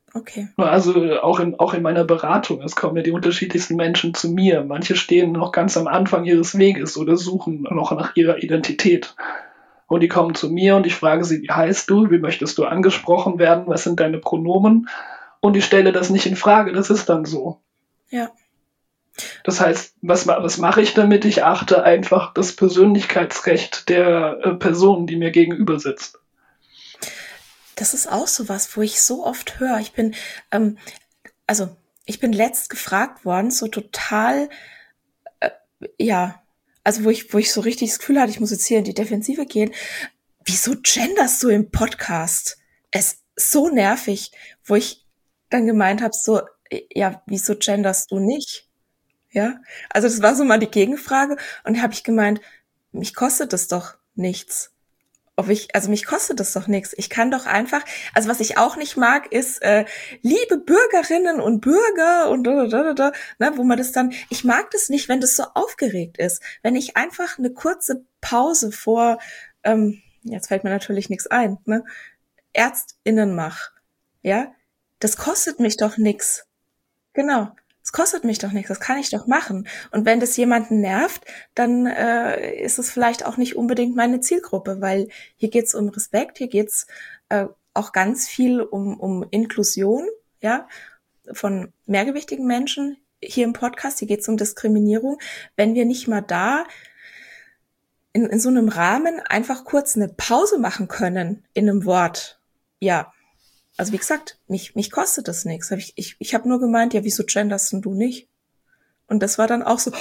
[SPEAKER 1] Okay.
[SPEAKER 2] Also auch in, auch in meiner Beratung, es kommen ja die unterschiedlichsten Menschen zu mir. Manche stehen noch ganz am Anfang ihres Weges oder suchen noch nach ihrer Identität. Und die kommen zu mir und ich frage sie, wie heißt du, wie möchtest du angesprochen werden, was sind deine Pronomen? Und ich stelle das nicht in Frage, das ist dann so.
[SPEAKER 1] Ja.
[SPEAKER 2] Das heißt, was, was mache ich damit? Ich achte einfach das Persönlichkeitsrecht der äh, Person, die mir gegenüber sitzt.
[SPEAKER 1] Das ist auch so was, wo ich so oft höre. Ich bin, ähm, also ich bin letzt gefragt worden, so total, äh, ja, also wo ich, wo ich so richtig das Gefühl hatte, ich muss jetzt hier in die Defensive gehen. Wieso genderst du im Podcast? Es ist so nervig, wo ich dann gemeint habe, so, ja, wieso genderst du nicht? Ja, also das war so mal die Gegenfrage und da habe ich gemeint, mich kostet das doch nichts. Ob ich, also mich kostet das doch nichts. Ich kann doch einfach, also was ich auch nicht mag, ist äh, liebe Bürgerinnen und Bürger und da, da, da, da, ne, wo man das dann, ich mag das nicht, wenn das so aufgeregt ist. Wenn ich einfach eine kurze Pause vor, ähm, jetzt fällt mir natürlich nichts ein, ne, ÄrztInnen mach, ja, das kostet mich doch nichts. Genau. Es kostet mich doch nichts, das kann ich doch machen. Und wenn das jemanden nervt, dann äh, ist es vielleicht auch nicht unbedingt meine Zielgruppe, weil hier geht's um Respekt, hier geht's äh, auch ganz viel um, um Inklusion, ja, von mehrgewichtigen Menschen hier im Podcast. Hier geht's um Diskriminierung. Wenn wir nicht mal da in, in so einem Rahmen einfach kurz eine Pause machen können in einem Wort, ja. Also wie gesagt, mich mich kostet das nichts. Ich ich, ich habe nur gemeint, ja, wieso genderst denn du nicht? Und das war dann auch so,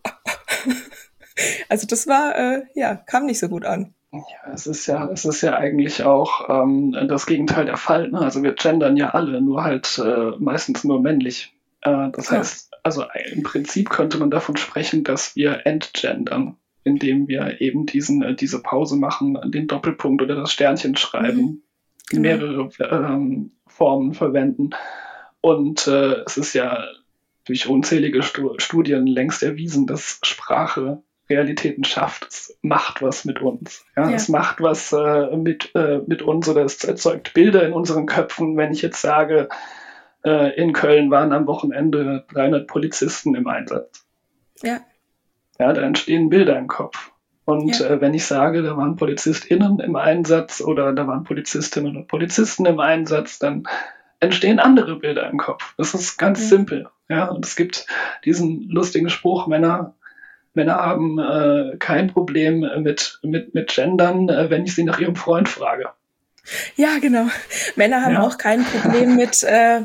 [SPEAKER 1] also das war, äh, ja, kam nicht so gut an.
[SPEAKER 2] Ja, es ist ja, es ist ja eigentlich auch ähm, das Gegenteil der Fall. Ne? Also wir gendern ja alle, nur halt äh, meistens nur männlich. Äh, das
[SPEAKER 1] Ja.
[SPEAKER 2] heißt, also im Prinzip könnte man davon sprechen, dass wir entgendern, indem wir eben diesen, äh, diese Pause machen, den Doppelpunkt oder das Sternchen schreiben.
[SPEAKER 1] Mhm. Genau.
[SPEAKER 2] Mehrere ähm, Formen verwenden. Und äh, es ist ja durch unzählige Stu- Studien längst erwiesen, dass Sprache Realitäten schafft. Es macht was mit uns. Ja?
[SPEAKER 1] Ja.
[SPEAKER 2] Es macht was äh, mit, äh, mit uns oder es erzeugt Bilder in unseren Köpfen. Wenn ich jetzt sage, äh, in Köln waren am Wochenende dreihundert Polizisten im Einsatz.
[SPEAKER 1] Ja.
[SPEAKER 2] Ja, da entstehen Bilder im Kopf. Und
[SPEAKER 1] Ja.
[SPEAKER 2] äh, wenn ich sage, da waren PolizistInnen im Einsatz oder da waren Polizistinnen und Polizisten im Einsatz, dann entstehen andere Bilder im Kopf. Das ist ganz
[SPEAKER 1] Ja.
[SPEAKER 2] simpel. Ja, und es gibt diesen lustigen Spruch, Männer, Männer haben äh, kein Problem mit, mit, mit Gendern, äh, wenn ich sie nach ihrem Freund frage.
[SPEAKER 1] Ja, genau. Männer haben
[SPEAKER 2] Ja.
[SPEAKER 1] auch kein Problem mit äh,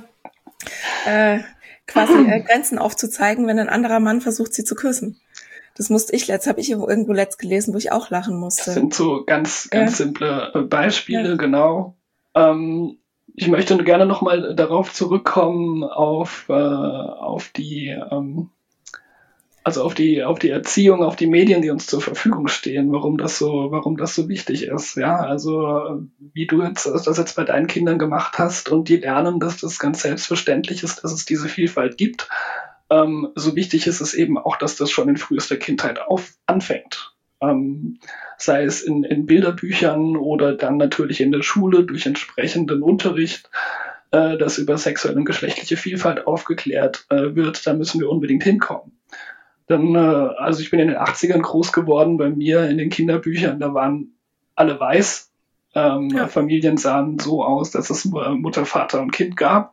[SPEAKER 1] äh, quasi äh, Grenzen aufzuzeigen, wenn ein anderer Mann versucht, sie zu küssen. Das musste ich letzt, habe ich irgendwo letzt gelesen, wo ich auch lachen
[SPEAKER 2] Das
[SPEAKER 1] musste.
[SPEAKER 2] sind so ganz, ganz
[SPEAKER 1] Ja.
[SPEAKER 2] simple äh, Beispiele,
[SPEAKER 1] Ja.
[SPEAKER 2] genau. Ähm, ich möchte gerne nochmal darauf zurückkommen, auf, äh, auf die, ähm, also auf die, auf die Erziehung, auf die Medien, die uns zur Verfügung stehen, warum das so, warum das so wichtig ist. Ja, also wie du jetzt das jetzt bei deinen Kindern gemacht hast und die lernen, dass das ganz selbstverständlich ist, dass es diese Vielfalt gibt. Ähm, so wichtig ist es eben auch, dass das schon in frühester Kindheit auf, anfängt. Ähm, sei es in, in Bilderbüchern oder dann natürlich in der Schule durch entsprechenden Unterricht, äh, dass über sexuelle und geschlechtliche Vielfalt aufgeklärt äh, wird. Da müssen wir unbedingt hinkommen. Dann, äh, also ich bin in den achtzigern groß geworden, bei mir in den Kinderbüchern, da waren alle weiß. Ähm,
[SPEAKER 1] Ja.
[SPEAKER 2] Familien sahen so aus, dass es Mutter, Vater und Kind gab.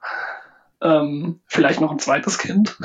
[SPEAKER 2] Ähm, vielleicht noch ein zweites Kind.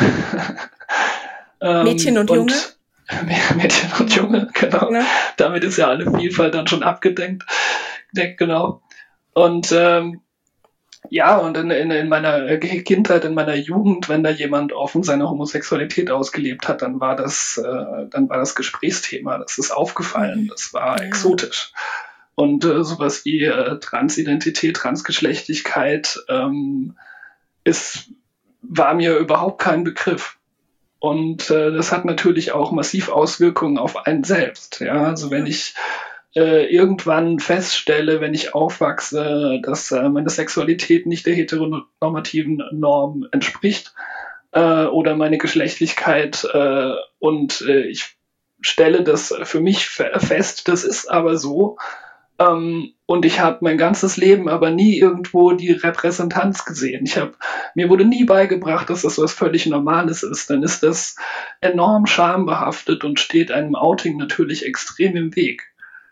[SPEAKER 2] ähm,
[SPEAKER 1] Mädchen und Junge.
[SPEAKER 2] Mädchen und Junge, genau.
[SPEAKER 1] Genau.
[SPEAKER 2] Damit ist ja alle Vielfalt dann schon abgedeckt. Deckt, genau. Und ähm, ja, und in, in, in meiner Kindheit, in meiner Jugend, wenn da jemand offen seine Homosexualität ausgelebt hat, dann war das, äh, dann war das Gesprächsthema. Das ist aufgefallen. Das war
[SPEAKER 1] Ja.
[SPEAKER 2] exotisch. Und äh, sowas wie äh, Transidentität, Transgeschlechtlichkeit ähm, ist, war mir überhaupt kein Begriff. Und äh, das hat natürlich auch massiv Auswirkungen auf einen selbst. Ja, also wenn ich äh, irgendwann feststelle, wenn ich aufwachse, dass äh, meine Sexualität nicht der heteronormativen Norm entspricht äh, oder meine Geschlechtlichkeit äh, und äh, ich stelle das für mich fe- fest, das ist aber so, Ähm, und ich habe mein ganzes Leben aber nie irgendwo die Repräsentanz gesehen. Ich habe mir wurde nie beigebracht, dass das was völlig Normales ist. Dann ist das enorm schambehaftet und steht einem Outing natürlich extrem im Weg,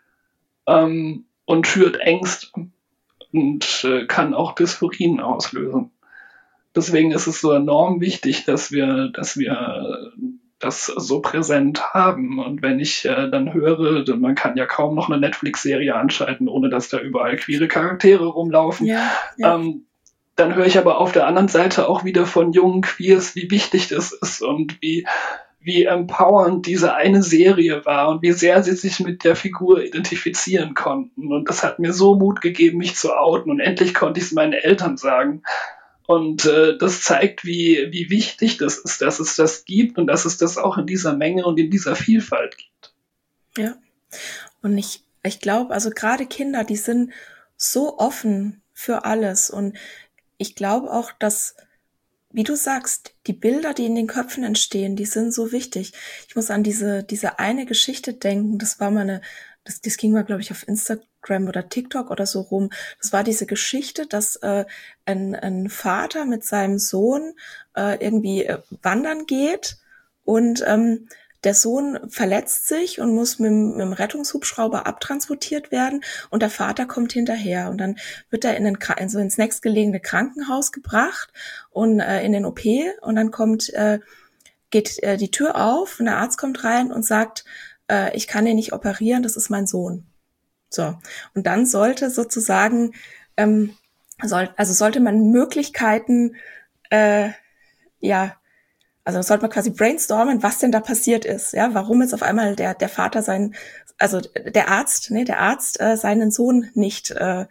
[SPEAKER 2] ähm, und schürt Ängste und äh, kann auch Dysphorien auslösen. Deswegen ist es so enorm wichtig, dass wir, dass wir das so präsent haben. Und wenn ich äh, dann höre, man kann ja kaum noch eine Netflix-Serie anschalten, ohne dass da überall queere Charaktere rumlaufen,
[SPEAKER 1] Ja, ja.
[SPEAKER 2] ähm, dann höre ich aber auf der anderen Seite auch wieder von jungen Queers, wie wichtig das ist und wie, wie empowernd diese eine Serie war und wie sehr sie sich mit der Figur identifizieren konnten. Und das hat mir so Mut gegeben, mich zu outen. Und endlich konnte ich es meinen Eltern sagen. Und äh, das zeigt, wie, wie wichtig das ist, dass es das gibt und dass es das auch in dieser Menge und in dieser Vielfalt gibt.
[SPEAKER 1] Ja, und ich, ich glaube, also gerade Kinder, die sind so offen für alles. Und ich glaube auch, dass, wie du sagst, die Bilder, die in den Köpfen entstehen, die sind so wichtig. Ich muss an diese, diese eine Geschichte denken, das war mal eine, das, das ging mal, glaube ich, auf Instagram oder TikTok oder so rum. Das war diese Geschichte, dass äh, ein, ein Vater mit seinem Sohn äh, irgendwie äh, wandern geht und ähm, der Sohn verletzt sich und muss mit, mit dem Rettungshubschrauber abtransportiert werden und der Vater kommt hinterher und dann wird er in den, also ins nächstgelegene Krankenhaus gebracht und äh, in den O P und dann kommt äh, geht äh, die Tür auf und der Arzt kommt rein und sagt, äh, ich kann ihn nicht operieren, das ist mein Sohn. So, und dann sollte sozusagen, ähm, soll, also sollte man Möglichkeiten, äh, ja, also sollte man quasi brainstormen, was denn da passiert ist, ja, warum jetzt auf einmal der der Vater seinen, also der Arzt, ne, der Arzt äh, seinen Sohn nicht äh,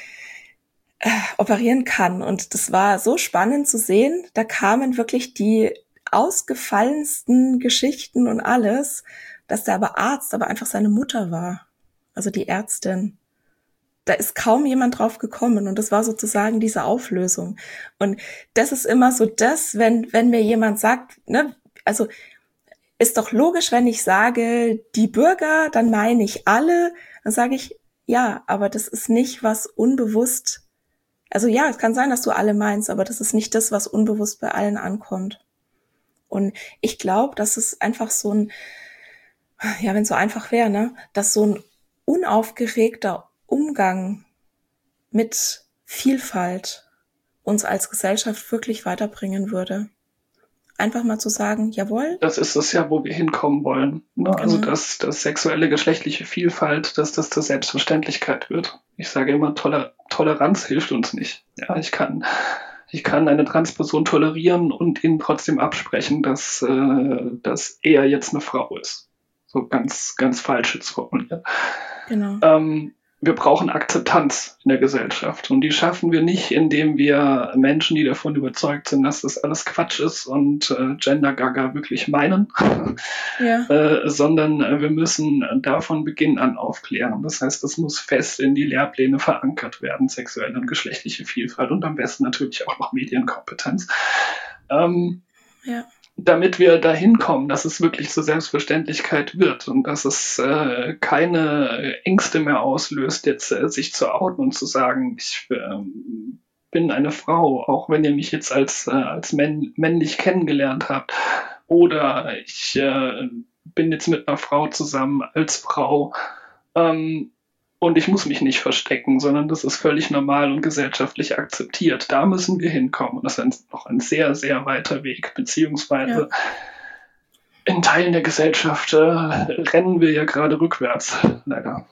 [SPEAKER 1] äh, operieren kann. Und das war so spannend zu sehen. Da kamen wirklich die ausgefallensten Geschichten und alles, dass der aber Arzt, aber einfach seine Mutter war, also die Ärztin. Da ist kaum jemand drauf gekommen und das war sozusagen diese Auflösung. Und das ist immer so das, wenn, wenn mir jemand sagt, ne, also ist doch logisch, wenn ich sage, die Bürger, dann meine ich alle, dann sage ich, ja, aber das ist nicht was unbewusst, also ja, es kann sein, dass du alle meinst, aber das ist nicht das, was unbewusst bei allen ankommt. Und ich glaube, dass es einfach so ein, ja, wenn es so einfach wäre, ne, dass so ein unaufgeregter Umgang mit Vielfalt uns als Gesellschaft wirklich weiterbringen würde. Einfach mal zu sagen, jawohl.
[SPEAKER 2] Das ist es ja, wo wir hinkommen wollen. Ne? Also,
[SPEAKER 1] Genau.
[SPEAKER 2] dass, dass sexuelle, geschlechtliche Vielfalt, dass das zur Selbstverständlichkeit wird. Ich sage immer, Toler Toleranz hilft uns nicht. Ja, ich kann, ich kann eine Transperson tolerieren und ihnen trotzdem absprechen, dass, äh, dass er jetzt eine Frau ist. So ganz, ganz falsch jetzt formuliert.
[SPEAKER 1] Genau.
[SPEAKER 2] Ähm, wir brauchen Akzeptanz in der Gesellschaft und die schaffen wir nicht, indem wir Menschen, die davon überzeugt sind, dass das alles Quatsch ist und äh, Gender Gaga wirklich meinen,
[SPEAKER 1] Ja.
[SPEAKER 2] äh, sondern äh, wir müssen da von Beginn an aufklären. Das heißt, das muss fest in die Lehrpläne verankert werden, sexuelle und geschlechtliche Vielfalt und am besten natürlich auch noch Medienkompetenz. Ähm,
[SPEAKER 1] Ja.
[SPEAKER 2] damit wir dahin kommen, dass es wirklich zur Selbstverständlichkeit wird und dass es äh, keine Ängste mehr auslöst, jetzt äh, sich zu outen und zu sagen, ich äh, bin eine Frau, auch wenn ihr mich jetzt als, äh, als männ männlich kennengelernt habt. Oder ich äh, bin jetzt mit einer Frau zusammen als Frau. Ähm, und ich muss mich nicht verstecken, sondern das ist völlig normal und gesellschaftlich akzeptiert. Da müssen wir hinkommen. Und das ist noch ein sehr, sehr weiter Weg. Beziehungsweise
[SPEAKER 1] Ja.
[SPEAKER 2] in Teilen der Gesellschaft äh, rennen wir ja gerade rückwärts, leider.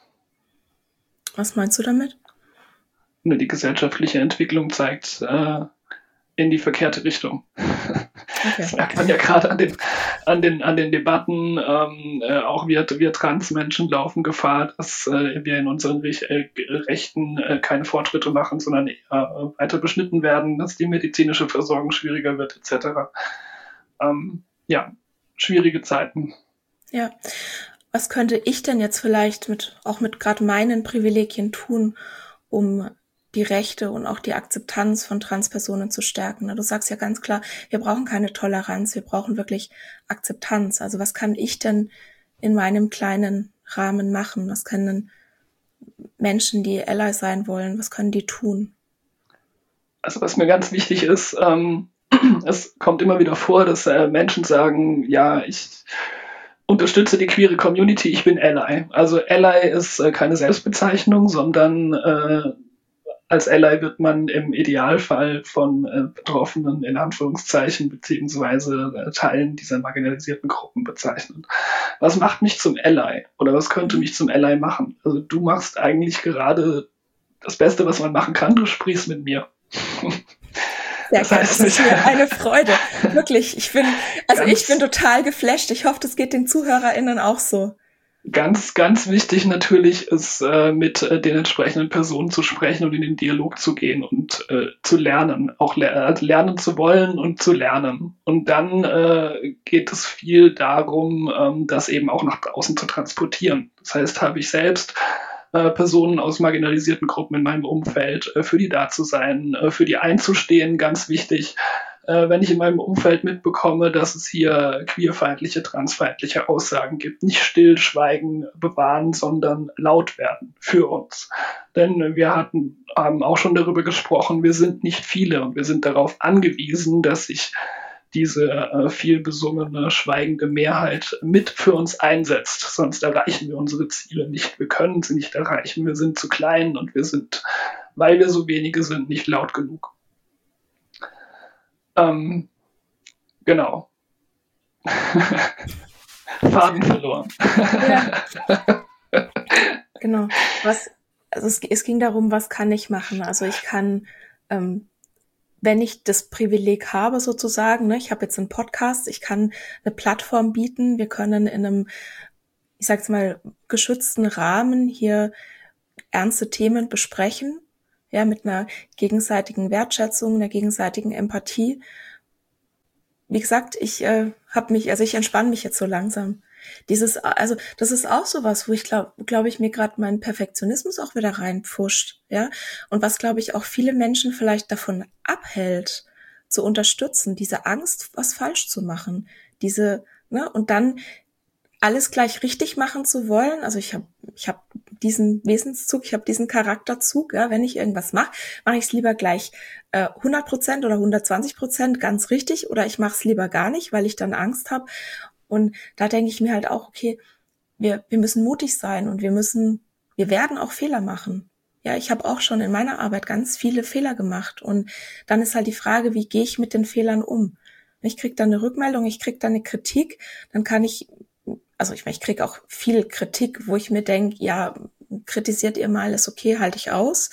[SPEAKER 1] Was meinst du damit?
[SPEAKER 2] Ne, die gesellschaftliche Entwicklung zeigt äh, in die verkehrte Richtung.
[SPEAKER 1] Okay.
[SPEAKER 2] Das merkt man ja gerade an den, an den, an den Debatten. Ähm, äh, auch wir, wir Transmenschen laufen Gefahr, dass äh, wir in unseren Rech äh, Rechten äh, keine Fortschritte machen, sondern eher äh, weiter beschnitten werden, dass die medizinische Versorgung schwieriger wird, et cetera. Ähm, ja, schwierige Zeiten.
[SPEAKER 1] Ja. Was könnte ich denn jetzt vielleicht mit, auch mit gerade meinen Privilegien tun, um die Rechte und auch die Akzeptanz von Transpersonen zu stärken? Du sagst ja ganz klar, wir brauchen keine Toleranz, wir brauchen wirklich Akzeptanz. Also was kann ich denn in meinem kleinen Rahmen machen? Was können, Menschen, die Ally sein wollen, was können die tun?
[SPEAKER 2] Also was mir ganz wichtig ist, ähm, es kommt immer wieder vor, dass äh, Menschen sagen, ja, ich unterstütze die queere Community, ich bin Ally. Also Ally ist äh, keine Selbstbezeichnung, sondern äh, als Ally wird man im Idealfall von äh, Betroffenen in Anführungszeichen beziehungsweise äh, Teilen dieser marginalisierten Gruppen bezeichnet. Was macht mich zum Ally? Oder was könnte mich zum Ally machen? Also du machst eigentlich gerade das Beste, was man machen kann, du sprichst mit mir.
[SPEAKER 1] Sehr das heißt, das ist mir eine Freude. Wirklich, ich bin, also ich bin total geflasht. Ich hoffe, das geht den ZuhörerInnen auch so.
[SPEAKER 2] Ganz, ganz wichtig natürlich ist, äh, mit äh, den entsprechenden Personen zu sprechen und in den Dialog zu gehen und äh, zu lernen, auch le- lernen zu wollen und zu lernen. Und dann äh, geht es viel darum, ähm, das eben auch nach draußen zu transportieren. Das heißt, habe ich selbst äh, Personen aus marginalisierten Gruppen in meinem Umfeld, äh, für die da zu sein, äh, für die einzustehen, ganz wichtig. Wenn ich in meinem Umfeld mitbekomme, dass es hier queerfeindliche, transfeindliche Aussagen gibt. Nicht stillschweigen, bewahren, sondern laut werden für uns. Denn wir hatten, haben auch schon darüber gesprochen, wir sind nicht viele und wir sind darauf angewiesen, dass sich diese äh, viel besungene, schweigende Mehrheit mit für uns einsetzt. Sonst erreichen wir unsere Ziele nicht. Wir können sie nicht erreichen. Wir sind zu klein und wir sind, weil wir so wenige sind, nicht laut genug. Ähm, genau. Faden verloren.
[SPEAKER 1] Ja. Genau. Was, also es, es ging darum, was kann ich machen? Also ich kann, ähm, wenn ich das Privileg habe sozusagen, ne, ich habe jetzt einen Podcast, ich kann eine Plattform bieten, wir können in einem, ich sag's mal, geschützten Rahmen hier ernste Themen besprechen, ja, mit einer gegenseitigen Wertschätzung, einer gegenseitigen Empathie. Wie gesagt, ich äh, habe mich, also ich entspanne mich jetzt so langsam. Dieses, also das ist auch sowas, wo ich glaube, glaube ich mir gerade meinen Perfektionismus auch wieder reinpfuscht, ja. Und was glaube ich auch viele Menschen vielleicht davon abhält, zu unterstützen, diese Angst, was falsch zu machen, diese, ne, und dann alles gleich richtig machen zu wollen. Also ich habe ich habe diesen Wesenszug, ich habe diesen Charakterzug, ja, wenn ich irgendwas mache, mache ich es lieber gleich äh, hundert Prozent oder hundertzwanzig Prozent ganz richtig oder ich mache es lieber gar nicht, weil ich dann Angst habe. Und da denke ich mir halt auch, okay, wir wir müssen mutig sein und wir müssen, wir werden auch Fehler machen. Ja, ich habe auch schon in meiner Arbeit ganz viele Fehler gemacht und dann ist halt die Frage, wie gehe ich mit den Fehlern um? Ich krieg dann eine Rückmeldung, ich krieg dann eine Kritik, dann kann ich, also ich meine, ich kriege auch viel Kritik, wo ich mir denke, ja, kritisiert ihr mal, ist okay, halte ich aus.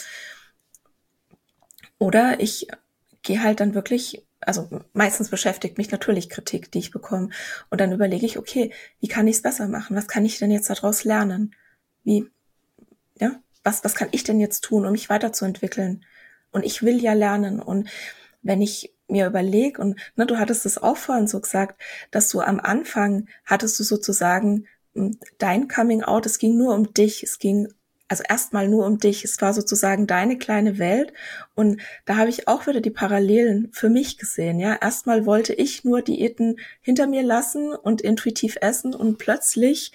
[SPEAKER 1] Oder ich gehe halt dann wirklich, also meistens beschäftigt mich natürlich Kritik, die ich bekomme. Und dann überlege ich, okay, wie kann ich es besser machen? Was kann ich denn jetzt daraus lernen? Wie, ja, was, was kann ich denn jetzt tun, um mich weiterzuentwickeln? Und ich will ja lernen. Und wenn ich mir überlege, und ne, du hattest es auch vorhin so gesagt, dass du am Anfang hattest du sozusagen dein Coming Out, es ging nur um dich, es ging also erstmal nur um dich, es war sozusagen deine kleine Welt und da habe ich auch wieder die Parallelen für mich gesehen, ja, erstmal wollte ich nur Diäten hinter mir lassen und intuitiv essen und plötzlich,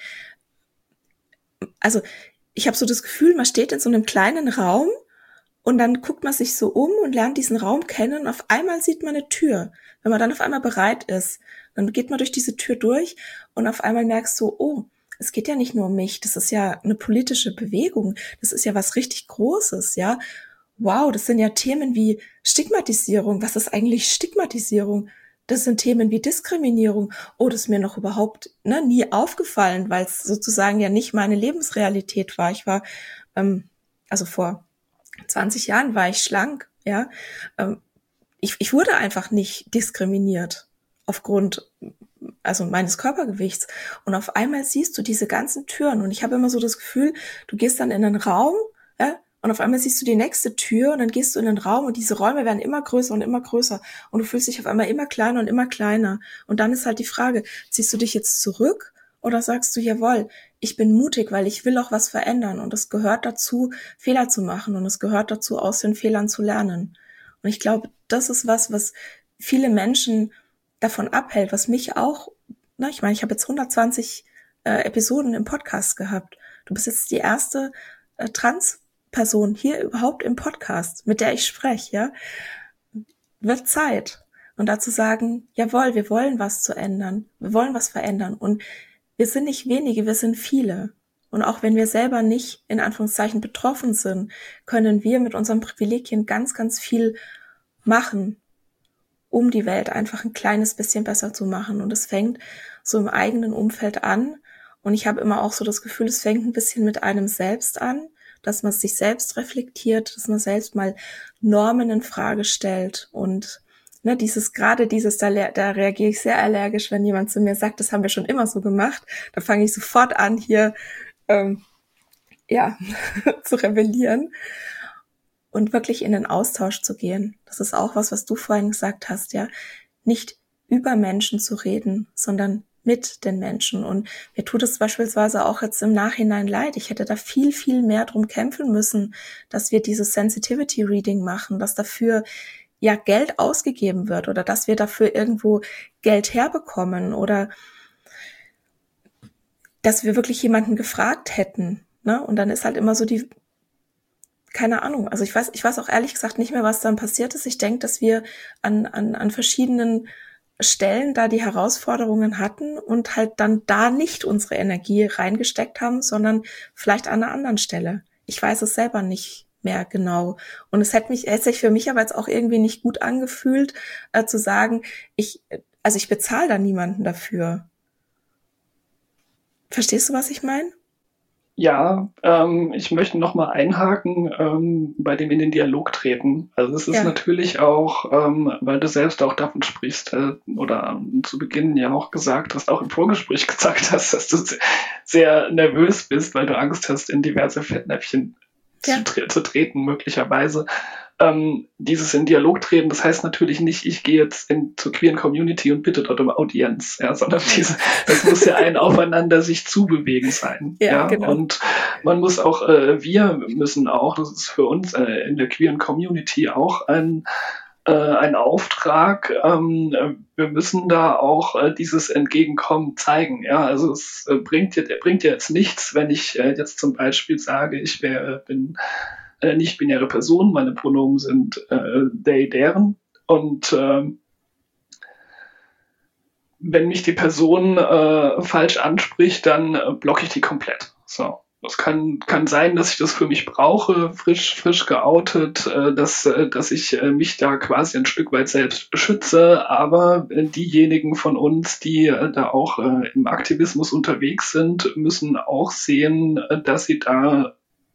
[SPEAKER 1] also ich habe so das Gefühl, man steht in so einem kleinen Raum und dann guckt man sich so um und lernt diesen Raum kennen und auf einmal sieht man eine Tür. Wenn man dann auf einmal bereit ist, dann geht man durch diese Tür durch und auf einmal merkst du, oh, es geht ja nicht nur um mich, das ist ja eine politische Bewegung, das ist ja was richtig Großes, ja. Wow, das sind ja Themen wie Stigmatisierung. Was ist eigentlich Stigmatisierung? Das sind Themen wie Diskriminierung. Oh, das ist mir noch überhaupt ne, nie aufgefallen, weil es sozusagen ja nicht meine Lebensrealität war. Ich war, ähm, also vor zwanzig Jahren war ich schlank, ja. Ich, ich wurde einfach nicht diskriminiert aufgrund, also meines Körpergewichts. Und auf einmal siehst du diese ganzen Türen. Und ich habe immer so das Gefühl, du gehst dann in einen Raum, ja, und auf einmal siehst du die nächste Tür und dann gehst du in den Raum und diese Räume werden immer größer und immer größer. Und du fühlst dich auf einmal immer kleiner und immer kleiner. Und dann ist halt die Frage, ziehst du dich jetzt zurück oder sagst du, jawohl, ich bin mutig, weil ich will auch was verändern. Und es gehört dazu, Fehler zu machen. Und es gehört dazu, aus den Fehlern zu lernen. Und ich glaube, das ist was, was viele Menschen davon abhält, was mich auch, na, ich meine, ich habe jetzt hundertzwanzig äh, Episoden im Podcast gehabt. Du bist jetzt die erste äh, Transperson hier überhaupt im Podcast, mit der ich spreche, ja, wird Zeit. Und dazu sagen, jawohl, wir wollen was zu ändern. Wir wollen was verändern. Und wir sind nicht wenige, wir sind viele. Und auch wenn wir selber nicht in Anführungszeichen betroffen sind, können wir mit unseren Privilegien ganz, ganz viel machen, um die Welt einfach ein kleines bisschen besser zu machen. Und es fängt so im eigenen Umfeld an. Und ich habe immer auch so das Gefühl, es fängt ein bisschen mit einem selbst an, dass man sich selbst reflektiert, dass man selbst mal Normen in Frage stellt. Und ne, dieses, gerade dieses, da, da reagiere ich sehr allergisch, wenn jemand zu mir sagt, das haben wir schon immer so gemacht. Da fange ich sofort an, hier ähm, ja zu rebellieren. Und wirklich in den Austausch zu gehen. Das ist auch was, was du vorhin gesagt hast, ja. Nicht über Menschen zu reden, sondern mit den Menschen. Und mir tut es beispielsweise auch jetzt im Nachhinein leid. Ich hätte da viel, viel mehr drum kämpfen müssen, dass wir dieses Sensitivity Reading machen, dass dafür ja Geld ausgegeben wird oder dass wir dafür irgendwo Geld herbekommen oder dass wir wirklich jemanden gefragt hätten. Ne? Und dann ist halt immer so die keine Ahnung, also ich weiß, ich weiß auch ehrlich gesagt nicht mehr, was dann passiert ist. Ich denke, dass wir an, an, an verschiedenen Stellen da die Herausforderungen hatten und halt dann da nicht unsere Energie reingesteckt haben, sondern vielleicht an einer anderen Stelle. Ich weiß es selber nicht mehr genau. Und es hätte mich, hätte sich für mich aber jetzt auch irgendwie nicht gut angefühlt, äh, zu sagen, ich, also ich bezahle da niemanden dafür. Verstehst du, was ich meine?
[SPEAKER 2] Ja, ähm, ich möchte nochmal einhaken ähm, bei dem in den Dialog treten. Also es ist ja. natürlich auch, ähm, weil du selbst auch davon sprichst äh, oder ähm, zu Beginn ja auch gesagt hast, auch im Vorgespräch gesagt hast, dass du sehr, sehr nervös bist, weil du Angst hast, in diverse Fettnäpfchen ja. zu, tre- zu treten möglicherweise. Ähm, dieses in Dialog treten, das heißt natürlich nicht, ich gehe jetzt in, zur queeren Community und bitte dort um Audienz, ja, sondern diese, das muss ja ein Aufeinander sich zubewegen sein. Ja, ja? Genau. Und man muss auch, äh, wir müssen auch, das ist für uns äh, in der queeren Community auch ein, äh, ein Auftrag, ähm, wir müssen da auch äh, dieses Entgegenkommen zeigen. Ja, also es äh, bringt, jetzt, bringt ja jetzt nichts, wenn ich äh, jetzt zum Beispiel sage, ich wär, bin Äh, nicht-binäre Personen, meine Pronomen sind äh, they, deren und äh, wenn mich die Person äh, falsch anspricht, dann äh, blocke ich die komplett. So, das kann kann sein, dass ich das für mich brauche, frisch frisch geoutet, äh, dass äh, dass ich äh, mich da quasi ein Stück weit selbst schütze, aber äh, diejenigen von uns, die äh, da auch äh, im Aktivismus unterwegs sind, müssen auch sehen, äh, dass sie da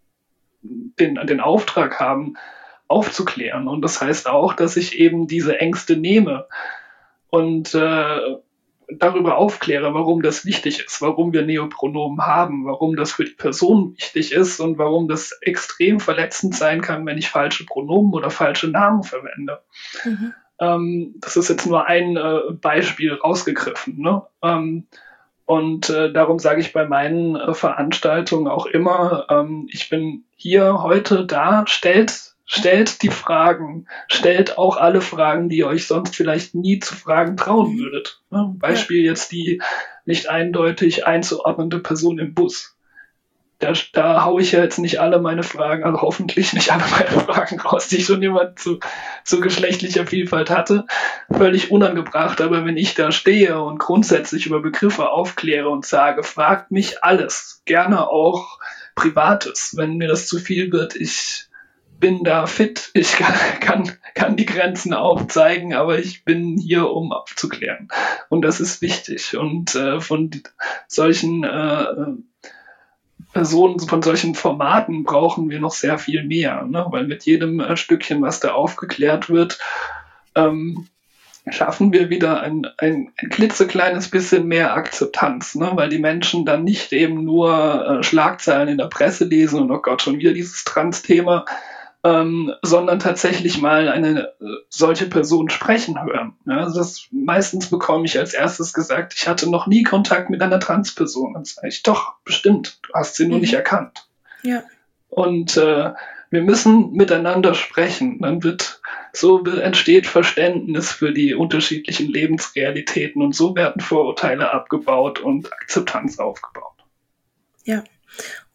[SPEAKER 2] Den, den Auftrag haben, aufzuklären. Und das heißt auch, dass ich eben diese Ängste nehme und äh, darüber aufkläre, warum das wichtig ist, warum wir Neopronomen haben, warum das für die Person wichtig ist und warum das extrem verletzend sein kann, wenn ich falsche Pronomen oder falsche Namen verwende. Mhm. Ähm, das ist jetzt nur ein äh, Beispiel rausgegriffen, ne? Ähm, Und äh, darum sage ich bei meinen äh, Veranstaltungen auch immer, ähm, ich bin hier heute da, stellt, stellt die Fragen, stellt auch alle Fragen, die ihr euch sonst vielleicht nie zu fragen trauen würdet. Ne? Beispiel ja. jetzt die nicht eindeutig einzuordnende Person im Bus. Da, da haue ich ja jetzt nicht alle meine Fragen, also hoffentlich nicht alle meine Fragen raus, die schon jemand zu, zu geschlechtlicher Vielfalt hatte. Völlig unangebracht, aber wenn ich da stehe und grundsätzlich über Begriffe aufkläre und sage, fragt mich alles, gerne auch Privates, wenn mir das zu viel wird, ich bin da fit, ich kann, kann, kann die Grenzen aufzeigen, aber ich bin hier, um aufzuklären. Und das ist wichtig. Und äh, von solchen äh, Personen, von solchen Formaten brauchen wir noch sehr viel mehr, ne? Weil mit jedem äh, Stückchen, was da aufgeklärt wird, ähm, schaffen wir wieder ein, ein, ein klitzekleines bisschen mehr Akzeptanz, ne? Weil die Menschen dann nicht eben nur äh, Schlagzeilen in der Presse lesen und oh Gott, schon wieder dieses Trans-Thema, ähm, sondern tatsächlich mal eine äh, solche Person sprechen hören. Ja, also das meistens bekomme ich als erstes gesagt, ich hatte noch nie Kontakt mit einer Transperson. Dann sage ich, doch, bestimmt, du hast sie nur mhm. nicht erkannt.
[SPEAKER 1] Ja.
[SPEAKER 2] Und äh, wir müssen miteinander sprechen. Dann wird so entsteht Verständnis für die unterschiedlichen Lebensrealitäten und so werden Vorurteile abgebaut und Akzeptanz aufgebaut.
[SPEAKER 1] Ja.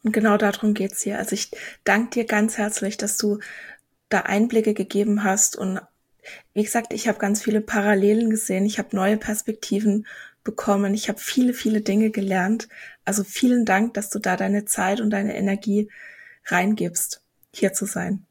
[SPEAKER 1] Und genau darum geht's hier. Also ich danke dir ganz herzlich, dass du da Einblicke gegeben hast. Und wie gesagt, ich habe ganz viele Parallelen gesehen. Ich habe neue Perspektiven bekommen. Ich habe viele, viele Dinge gelernt. Also vielen Dank, dass du da deine Zeit und deine Energie reingibst, hier zu sein.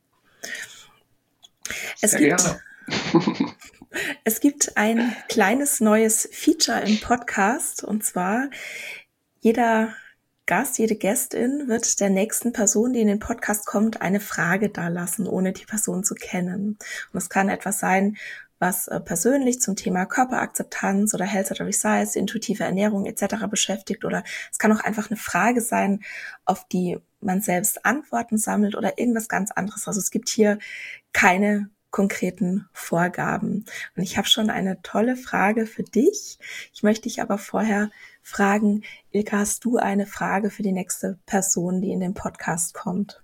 [SPEAKER 1] Es
[SPEAKER 2] Sehr
[SPEAKER 1] gibt,
[SPEAKER 2] gerne.
[SPEAKER 1] es gibt ein kleines neues Feature im Podcast, und zwar jeder Gast, jede Gästin wird der nächsten Person, die in den Podcast kommt, eine Frage dalassen, ohne die Person zu kennen. Und es kann etwas sein, was äh, persönlich zum Thema Körperakzeptanz oder Health at Every Size, intuitive Ernährung et cetera beschäftigt, oder es kann auch einfach eine Frage sein, auf die man selbst Antworten sammelt oder irgendwas ganz anderes. Also es gibt hier keine konkreten Vorgaben. Und ich habe schon eine tolle Frage für dich. Ich möchte dich aber vorher fragen, Ilka, hast du eine Frage für die nächste Person, die in den Podcast kommt?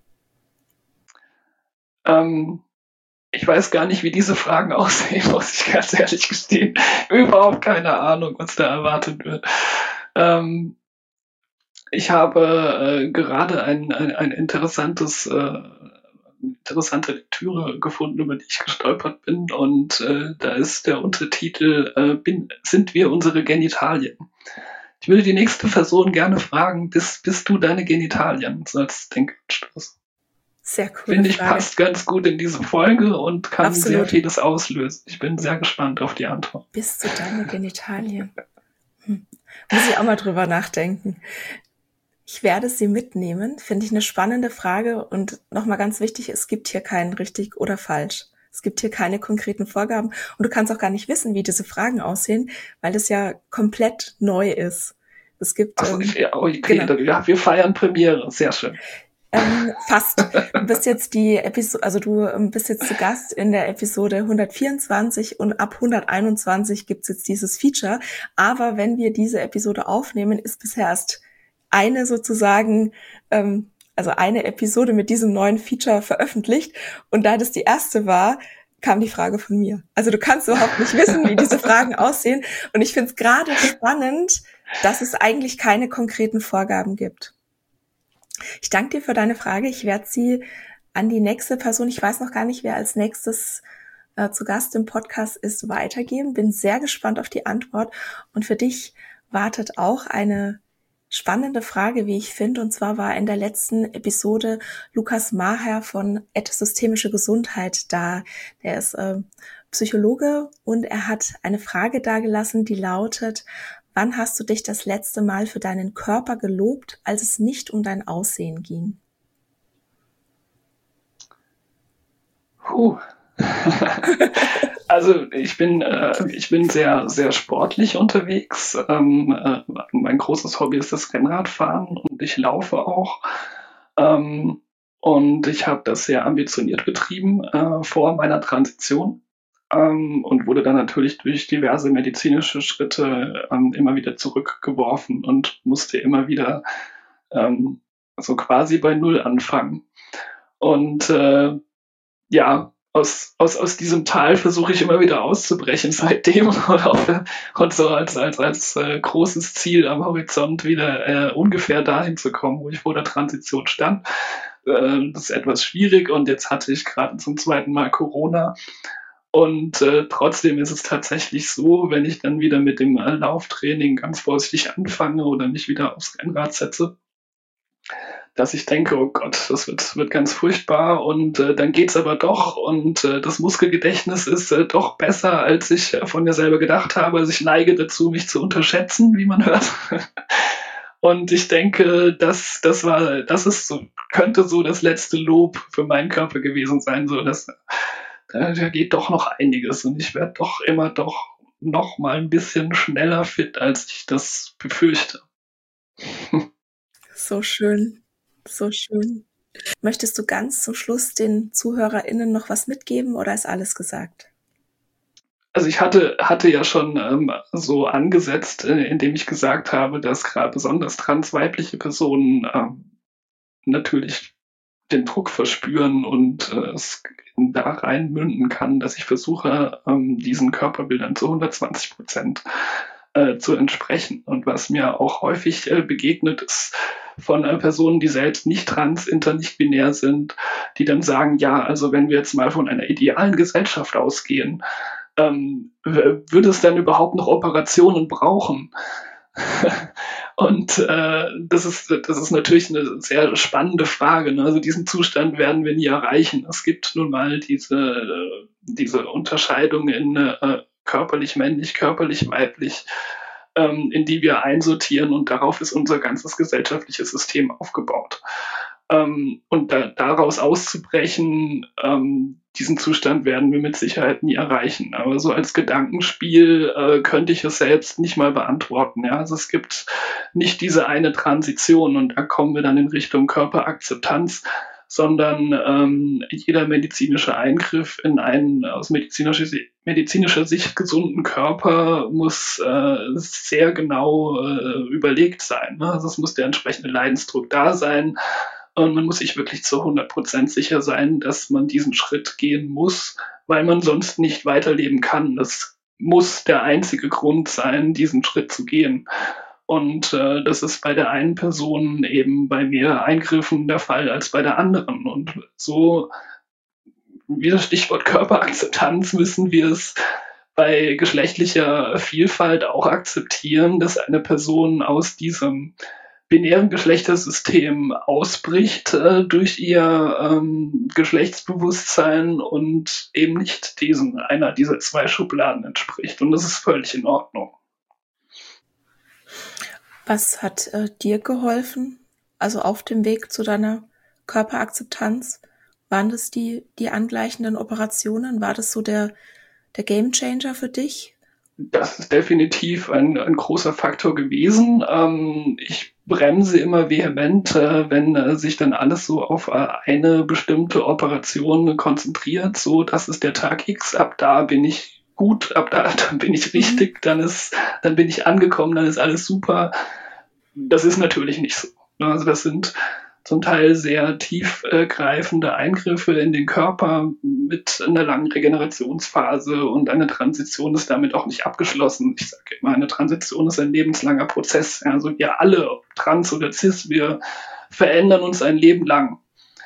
[SPEAKER 2] Ähm, ich weiß gar nicht, wie diese Fragen aussehen, muss ich ganz ehrlich gestehen. Überhaupt keine Ahnung, was da erwartet wird. Ähm, ich habe äh, gerade ein, ein, ein interessantes äh, interessante Lektüre gefunden, über die ich gestolpert bin, und äh, da ist der Untertitel äh, bin, sind wir unsere Genitalien? Ich würde die nächste Person gerne fragen, bist, bist du deine Genitalien? So als Denkanstoß.
[SPEAKER 1] Sehr cool.
[SPEAKER 2] Finde ich, Frage. Passt ganz gut in diese Folge und kann Absolut. Sehr vieles auslösen. Ich bin sehr gespannt auf die Antwort.
[SPEAKER 1] Bist du deine Genitalien? Hm. Muss ich auch mal drüber nachdenken. Ich werde sie mitnehmen. Finde ich eine spannende Frage. Und nochmal ganz wichtig, es gibt hier kein richtig oder falsch. Es gibt hier keine konkreten Vorgaben. Und du kannst auch gar nicht wissen, wie diese Fragen aussehen, weil das ja komplett neu ist. Es gibt...
[SPEAKER 2] Ach, ähm, ja, okay, genau. Ja, wir feiern Premiere. Sehr schön.
[SPEAKER 1] Ähm, fast. Du bist jetzt die Episode, also du bist jetzt zu Gast in der Episode hundertvierundzwanzig, und ab hunderteinundzwanzig gibt's jetzt dieses Feature. Aber wenn wir diese Episode aufnehmen, ist bisher erst eine sozusagen, ähm, also eine Episode mit diesem neuen Feature veröffentlicht. Und da das die erste war, kam die Frage von mir. Also du kannst überhaupt nicht wissen, wie diese Fragen aussehen. Und ich finde es gerade spannend, dass es eigentlich keine konkreten Vorgaben gibt. Ich danke dir für deine Frage. Ich werde sie an die nächste Person, ich weiß noch gar nicht, wer als nächstes äh, zu Gast im Podcast ist, weitergeben. Bin sehr gespannt auf die Antwort. Und für dich wartet auch eine spannende Frage, wie ich finde. Und zwar war in der letzten Episode Lukas Maher von Ed Systemische Gesundheit da. Der ist äh, Psychologe, und er hat eine Frage dagelassen, die lautet: Wann hast du dich das letzte Mal für deinen Körper gelobt, als es nicht um dein Aussehen ging?
[SPEAKER 2] Puh. Also ich bin äh, ich bin sehr sehr sportlich unterwegs. Ähm, äh, mein großes Hobby ist das Rennradfahren, und ich laufe auch. Ähm, und ich habe das sehr ambitioniert betrieben äh, vor meiner Transition. Ähm, und wurde dann natürlich durch diverse medizinische Schritte ähm, immer wieder zurückgeworfen und musste immer wieder ähm, so quasi bei Null anfangen. Und äh, ja, aus, aus, aus diesem Tal versuche ich immer wieder auszubrechen seitdem und so als, als, als äh, großes Ziel am Horizont wieder äh, ungefähr dahin zu kommen, wo ich vor der Transition stand. Äh, das ist etwas schwierig, und jetzt hatte ich gerade zum zweiten Mal Corona. Und äh, trotzdem ist es tatsächlich so, wenn ich dann wieder mit dem äh, Lauftraining ganz vorsichtig anfange oder mich wieder aufs Rennrad setze, dass ich denke, oh Gott, das wird, wird ganz furchtbar, und äh, dann geht's aber doch, und äh, das Muskelgedächtnis ist äh, doch besser, als ich äh, von mir selber gedacht habe. Also ich neige dazu, mich zu unterschätzen, wie man hört. Und ich denke, das, das war, das ist so, könnte so das letzte Lob für meinen Körper gewesen sein, so dass da geht doch noch einiges, und ich werde doch immer doch noch mal ein bisschen schneller fit, als ich das befürchte.
[SPEAKER 1] So schön, so schön. Möchtest du ganz zum Schluss den ZuhörerInnen noch was mitgeben, oder ist alles gesagt?
[SPEAKER 2] Also ich hatte, hatte ja schon ähm, so angesetzt, äh, indem ich gesagt habe, dass gerade besonders transweibliche Personen ähm, natürlich den Druck verspüren und äh, es da rein münden kann, dass ich versuche, ähm, diesen Körperbildern zu hundertzwanzig Prozent äh, zu entsprechen. Und was mir auch häufig äh, begegnet ist von äh, Personen, die selbst nicht trans, inter, nicht binär sind, die dann sagen, ja, also wenn wir jetzt mal von einer idealen Gesellschaft ausgehen, ähm, würde es dann überhaupt noch Operationen brauchen? Und äh, das ist das ist natürlich eine sehr spannende Frage. Ne? Also diesen Zustand werden wir nie erreichen. Es gibt nun mal diese diese Unterscheidung in äh, körperlich männlich, körperlich weiblich, ähm, in die wir einsortieren, und darauf ist unser ganzes gesellschaftliches System aufgebaut. Ähm, und da, daraus auszubrechen, ähm, diesen Zustand werden wir mit Sicherheit nie erreichen. Aber so als Gedankenspiel äh, könnte ich es selbst nicht mal beantworten. Ja? Also es gibt nicht diese eine Transition, und da kommen wir dann in Richtung Körperakzeptanz, sondern ähm, jeder medizinische Eingriff in einen aus medizinischer, medizinischer Sicht gesunden Körper muss äh, sehr genau äh, überlegt sein. Ne? Also es muss der entsprechende Leidensdruck da sein. Und man muss sich wirklich zu hundert Prozent sicher sein, dass man diesen Schritt gehen muss, weil man sonst nicht weiterleben kann. Das muss der einzige Grund sein, diesen Schritt zu gehen. Und äh, das ist bei der einen Person eben bei mehr Eingriffen der Fall als bei der anderen. Und so, wie das Stichwort Körperakzeptanz, müssen wir es bei geschlechtlicher Vielfalt auch akzeptieren, dass eine Person aus diesem binären Geschlechtersystem ausbricht äh, durch ihr ähm, Geschlechtsbewusstsein und eben nicht diesen einer dieser zwei Schubladen entspricht. Und das ist völlig in Ordnung.
[SPEAKER 1] Was hat äh, dir geholfen, also auf dem Weg zu deiner Körperakzeptanz? Waren das die, die angleichenden Operationen? War das so der, der Gamechanger für dich?
[SPEAKER 2] Das ist definitiv ein, ein großer Faktor gewesen. Ähm, ich bremse immer vehement, äh, wenn äh, sich dann alles so auf äh, eine bestimmte Operation konzentriert. So, das ist der Tag X, ab da bin ich gut, ab da dann bin ich richtig, dann ist, dann bin ich angekommen, dann ist alles super. Das ist natürlich nicht so. Also das sind zum Teil sehr tiefgreifende Eingriffe in den Körper mit einer langen Regenerationsphase, und eine Transition ist damit auch nicht abgeschlossen. Ich sage immer, eine Transition ist ein lebenslanger Prozess. Also wir alle, ob trans oder cis, wir verändern uns ein Leben lang.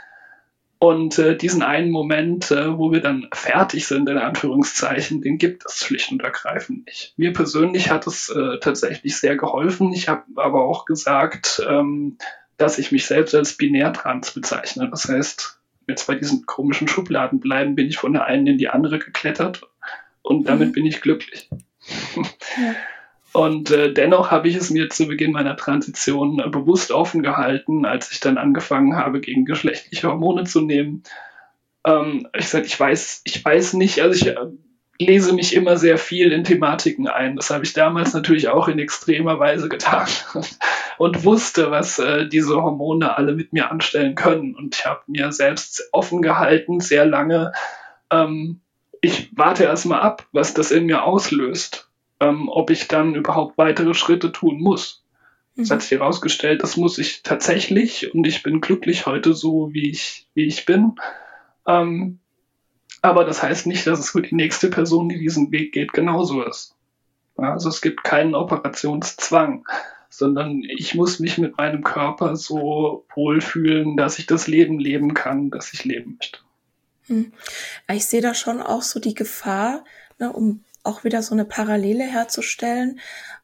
[SPEAKER 2] Und äh, diesen einen Moment, äh, wo wir dann fertig sind, in Anführungszeichen, den gibt es schlicht und ergreifend nicht. Mir persönlich hat es äh, tatsächlich sehr geholfen. Ich habe aber auch gesagt, ähm, dass ich mich selbst als binär-trans bezeichne. Das heißt, jetzt bei diesen komischen Schubladen bleiben, bin ich von der einen in die andere geklettert, und damit mhm. bin ich glücklich. Ja. Und äh, dennoch habe ich es mir zu Beginn meiner Transition äh, bewusst offen gehalten, als ich dann angefangen habe, gegen geschlechtliche Hormone zu nehmen. Ähm, ich sag, ich weiß, ich weiß nicht, also ich äh, lese mich immer sehr viel in Thematiken ein. Das habe ich damals natürlich auch in extremer Weise getan und wusste, was äh, diese Hormone alle mit mir anstellen können. Und ich habe mir selbst offen gehalten, sehr lange. Ähm, ich warte erst mal ab, was das in mir auslöst. Ähm, ob ich dann überhaupt weitere Schritte tun muss. Mhm. Das hat sich herausgestellt, das muss ich tatsächlich, und ich bin glücklich heute so, wie ich, wie ich bin. Ähm, aber das heißt nicht, dass es für die nächste Person, die diesen Weg geht, genauso ist. Ja, also es gibt keinen Operationszwang, sondern ich muss mich mit meinem Körper so wohlfühlen, dass ich das Leben leben kann, das ich leben möchte.
[SPEAKER 1] Hm. Ich sehe da schon auch so die Gefahr, ne, um auch wieder so eine Parallele herzustellen,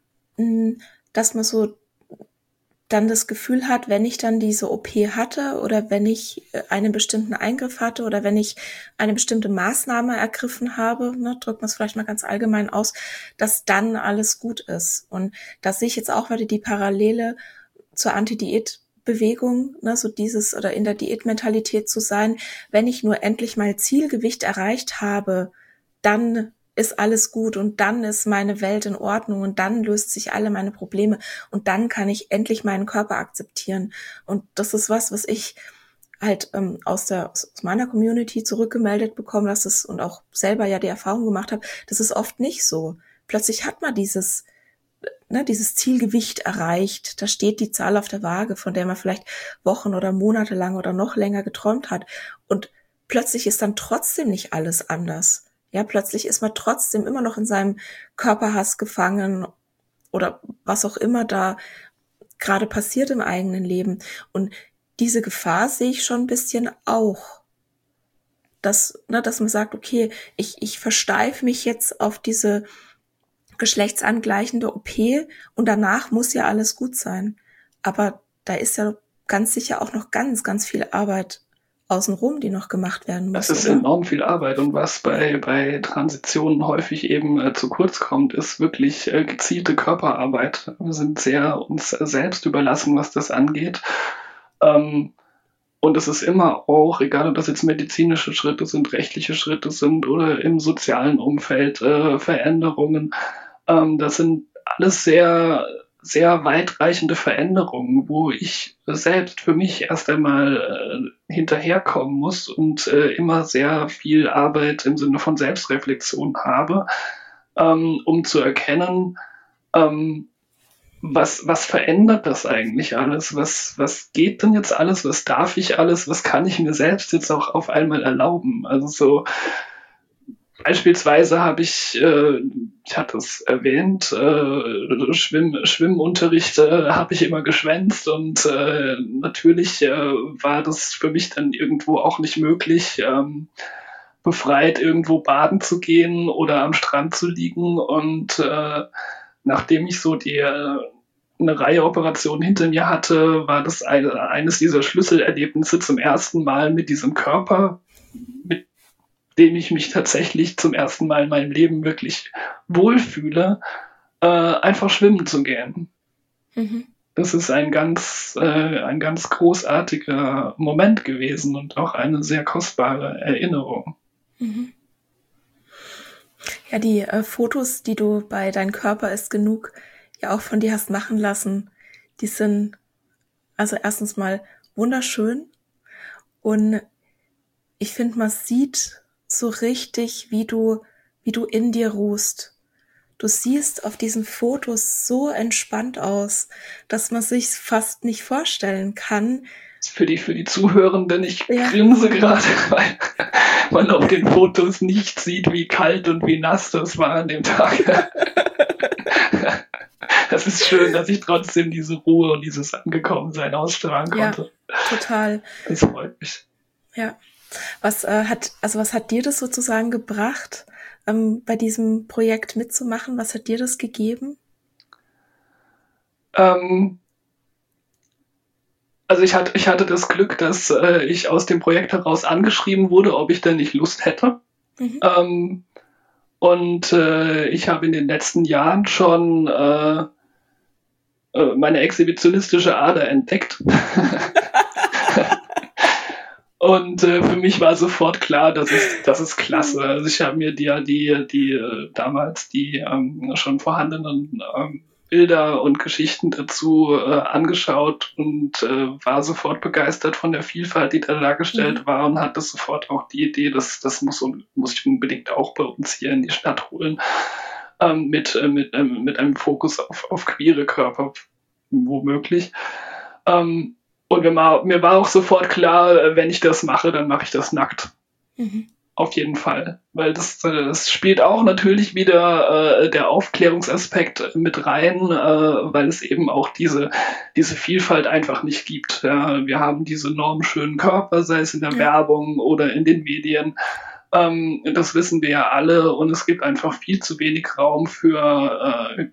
[SPEAKER 1] dass man so dann das Gefühl hat, wenn ich dann diese O P hatte oder wenn ich einen bestimmten Eingriff hatte oder wenn ich eine bestimmte Maßnahme ergriffen habe, ne, drückt man es vielleicht mal ganz allgemein aus, dass dann alles gut ist. Und da sehe ich jetzt auch wieder die Parallele zur Anti-Diät-Bewegung, ne, so dieses oder in der Diätmentalität zu sein, wenn ich nur endlich mal Zielgewicht erreicht habe, dann ist alles gut und dann ist meine Welt in Ordnung und dann löst sich alle meine Probleme und dann kann ich endlich meinen Körper akzeptieren. Und das ist was, was ich halt ähm, aus der aus meiner Community zurückgemeldet bekomme, dass es und auch selber ja die Erfahrung gemacht habe, das ist oft nicht so. Plötzlich hat man dieses ne, dieses Zielgewicht erreicht. Da steht die Zahl auf der Waage, von der man vielleicht Wochen oder Monate lang oder noch länger geträumt hat. Und plötzlich ist dann trotzdem nicht alles anders. Ja, plötzlich ist man trotzdem immer noch in seinem Körperhass gefangen oder was auch immer da gerade passiert im eigenen Leben. Und diese Gefahr sehe ich schon ein bisschen auch, dass, ne, dass man sagt, okay, ich, ich versteife mich jetzt auf diese geschlechtsangleichende O P und danach muss ja alles gut sein. Aber da ist ja ganz sicher auch noch ganz, ganz viel Arbeit außenrum, die noch gemacht werden muss.
[SPEAKER 2] Das ist
[SPEAKER 1] oder?
[SPEAKER 2] enorm viel Arbeit und was bei, bei Transitionen häufig eben äh, zu kurz kommt, ist wirklich äh, gezielte Körperarbeit. Wir sind sehr uns selbst überlassen, was das angeht. Ähm, und es ist immer auch, egal ob das jetzt medizinische Schritte sind, rechtliche Schritte sind oder im sozialen Umfeld äh, Veränderungen, ähm, das sind alles sehr sehr weitreichende Veränderungen, wo ich selbst für mich erst einmal äh, hinterherkommen muss und äh, immer sehr viel Arbeit im Sinne von Selbstreflexion habe, ähm, um zu erkennen, ähm, was, was verändert das eigentlich alles? Was, was geht denn jetzt alles? Was darf ich alles? Was kann ich mir selbst jetzt auch auf einmal erlauben? Also so, beispielsweise habe ich, äh, ich hatte es erwähnt, äh, Schwimm, Schwimmunterricht äh, habe ich immer geschwänzt und äh, natürlich äh, war das für mich dann irgendwo auch nicht möglich, ähm, befreit irgendwo baden zu gehen oder am Strand zu liegen. Und äh, nachdem ich so die äh, eine Reihe Operationen hinter mir hatte, war das eine, eines dieser Schlüsselerlebnisse zum ersten Mal mit diesem Körper, mit dem ich mich tatsächlich zum ersten Mal in meinem Leben wirklich wohlfühle, äh, einfach schwimmen zu gehen. Mhm. Das ist ein ganz, äh, ein ganz großartiger Moment gewesen und auch eine sehr kostbare Erinnerung.
[SPEAKER 1] Mhm. Ja, die äh, Fotos, die du bei Dein Körper ist genug ja auch von dir hast machen lassen, die sind also erstens mal wunderschön und ich finde, man sieht so richtig, wie du, wie du in dir ruhst. Du siehst auf diesen Fotos so entspannt aus, dass man sich fast nicht vorstellen kann.
[SPEAKER 2] Für die, für die Zuhörenden, ich ja. grinse gerade, weil man auf den Fotos nicht sieht, wie kalt und wie nass das war an dem Tag. Das ist schön, dass ich trotzdem diese Ruhe und dieses Angekommensein ausstrahlen konnte.
[SPEAKER 1] Ja, total.
[SPEAKER 2] Das freut mich.
[SPEAKER 1] Ja. Was äh, hat, also was hat dir das sozusagen gebracht, ähm, bei diesem Projekt mitzumachen? Was hat dir das gegeben?
[SPEAKER 2] Ähm, also ich hatte, ich hatte das Glück, dass äh, ich aus dem Projekt heraus angeschrieben wurde, ob ich denn nicht Lust hätte. Mhm. Ähm, und äh, ich habe in den letzten Jahren schon äh, äh, meine exhibitionistische Ader entdeckt. Und äh, für mich war sofort klar, das ist, das ist klasse. Also ich habe mir die, die, die äh, damals die ähm, schon vorhandenen ähm, Bilder und Geschichten dazu äh, angeschaut und äh, war sofort begeistert von der Vielfalt, die da dargestellt mhm. war und hatte sofort auch die Idee, dass das muss, muss ich unbedingt auch bei uns hier in die Stadt holen, ähm, mit, äh, mit, ähm, mit einem Fokus auf, auf queere Körper, womöglich. Ähm, Und mir war, mir war auch sofort klar, wenn ich das mache, dann mache ich das nackt. Mhm. Auf jeden Fall. Weil das, das spielt auch natürlich wieder äh, der Aufklärungsaspekt mit rein, äh, weil es eben auch diese, diese Vielfalt einfach nicht gibt. Ja, wir haben diese normschönen Körper, sei es in der ja. Werbung oder in den Medien. Ähm, das wissen wir ja alle und es gibt einfach viel zu wenig Raum für äh,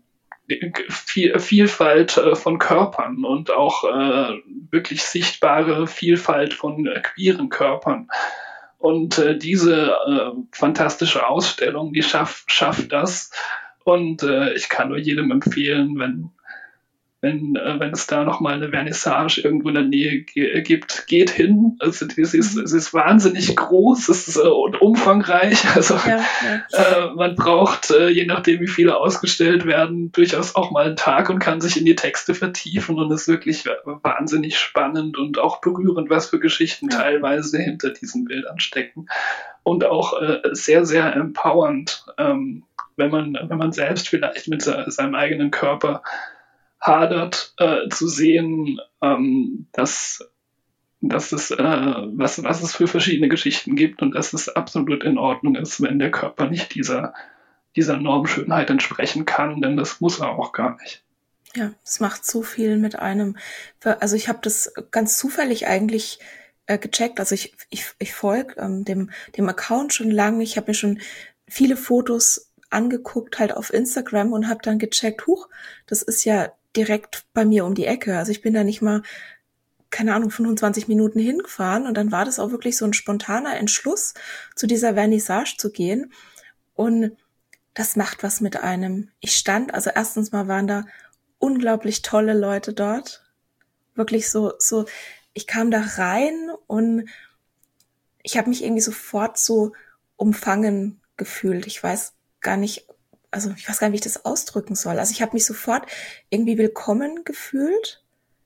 [SPEAKER 2] Vielfalt von Körpern und auch äh, wirklich sichtbare Vielfalt von äh, queeren Körpern. Und äh, diese äh, fantastische Ausstellung, die schafft, schafft das. Und äh, ich kann nur jedem empfehlen, wenn wenn, äh, wenn es da nochmal eine Vernissage irgendwo in der Nähe ge- gibt, geht hin. Also es ist, es ist wahnsinnig groß, es ist äh, und umfangreich. Also ja, ja. Äh, man braucht, äh, je nachdem wie viele ausgestellt werden, durchaus auch mal einen Tag und kann sich in die Texte vertiefen und ist wirklich wahnsinnig spannend und auch berührend, was für Geschichten ja. teilweise hinter diesen Bildern stecken. Und auch äh, sehr, sehr empowernd, ähm, wenn man, wenn man selbst vielleicht mit se- seinem eigenen Körper hadert, äh, zu sehen, ähm, dass, dass es, äh, was, was es für verschiedene Geschichten gibt und dass es absolut in Ordnung ist, wenn der Körper nicht dieser, dieser Normschönheit entsprechen kann, denn das muss er auch gar nicht.
[SPEAKER 1] Ja, es macht so viel mit einem. Also ich habe das ganz zufällig eigentlich äh, gecheckt. Also ich ich, ich folge ähm, dem dem Account schon lange. Ich habe mir schon viele Fotos angeguckt, halt auf Instagram, und habe dann gecheckt, huch, das ist ja direkt bei mir um die Ecke. Also ich bin da nicht mal, keine Ahnung, fünfundzwanzig Minuten hingefahren, und dann war das auch wirklich so ein spontaner Entschluss, zu dieser Vernissage zu gehen. Und das macht was mit einem. Ich stand, also erstens mal waren da unglaublich tolle Leute dort. Wirklich so, so, ich kam da rein und ich habe mich irgendwie sofort so umfangen gefühlt. Ich weiß gar nicht, also ich weiß gar nicht, wie ich das ausdrücken soll. Also ich habe mich sofort irgendwie willkommen gefühlt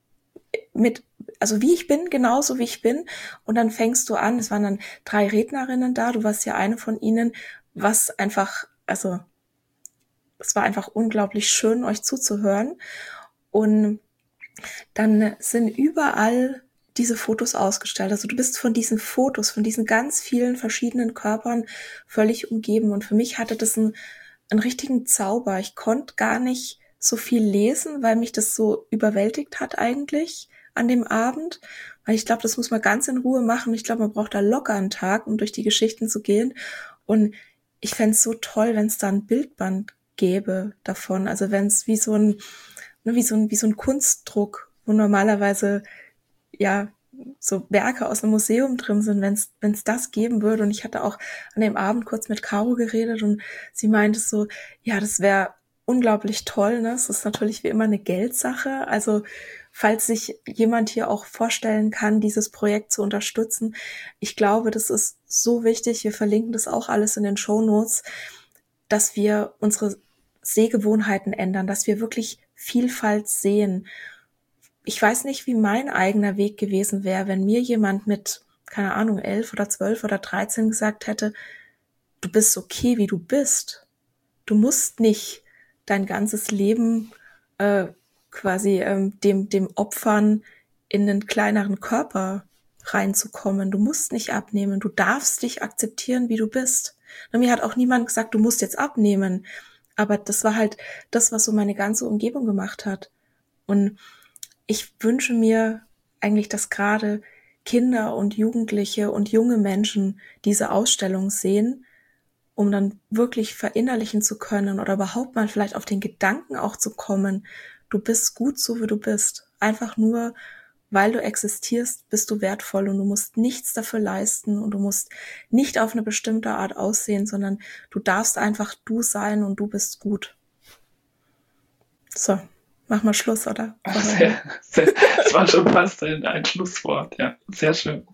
[SPEAKER 1] mit, also wie ich bin, genauso wie ich bin. Und dann fängst du an, es waren dann drei Rednerinnen da, du warst ja eine von ihnen, was einfach, also es war einfach unglaublich schön, euch zuzuhören. Und dann sind überall diese Fotos ausgestellt. Also du bist von diesen Fotos, von diesen ganz vielen verschiedenen Körpern völlig umgeben. Und für mich hatte das einen, einen richtigen Zauber. Ich konnte gar nicht so viel lesen, weil mich das so überwältigt hat eigentlich an dem Abend. Weil ich glaube, das muss man ganz in Ruhe machen. Ich glaube, man braucht da locker einen Tag, um durch die Geschichten zu gehen. Und ich fände es so toll, wenn es da ein Bildband gäbe davon. Also wenn es wie so ein, wie so ein, wie so ein Kunstdruck, wo normalerweise ja so Werke aus einem Museum drin sind, wenn es wenn es das geben würde. Und ich hatte auch an dem Abend kurz mit Caro geredet, und sie meinte so, ja, das wäre unglaublich toll, ne? Es ist natürlich wie immer eine Geldsache. Also falls sich jemand hier auch vorstellen kann, dieses Projekt zu unterstützen, ich glaube, das ist so wichtig. Wir verlinken das auch alles in den Shownotes, dass wir unsere Sehgewohnheiten ändern, dass wir wirklich Vielfalt sehen. Ich weiß nicht, wie mein eigener Weg gewesen wäre, wenn mir jemand mit, keine Ahnung, elf oder zwölf oder dreizehn gesagt hätte, du bist okay, wie du bist. Du musst nicht dein ganzes Leben äh, quasi ähm, dem, dem Opfern in einen kleineren Körper reinzukommen. Du musst nicht abnehmen. Du darfst dich akzeptieren, wie du bist. Und mir hat auch niemand gesagt, du musst jetzt abnehmen. Aber das war halt das, was so meine ganze Umgebung gemacht hat. Und ich wünsche mir eigentlich, dass gerade Kinder und Jugendliche und junge Menschen diese Ausstellung sehen, um dann wirklich verinnerlichen zu können oder überhaupt mal vielleicht auf den Gedanken auch zu kommen, du bist gut so, wie du bist. Einfach nur, weil du existierst, bist du wertvoll, und du musst nichts dafür leisten, und du musst nicht auf eine bestimmte Art aussehen, sondern du darfst einfach du sein, und du bist gut. So, mach mal Schluss, oder?
[SPEAKER 2] Sehr, sehr, das war schon fast ein, ein Schlusswort, ja, sehr schön.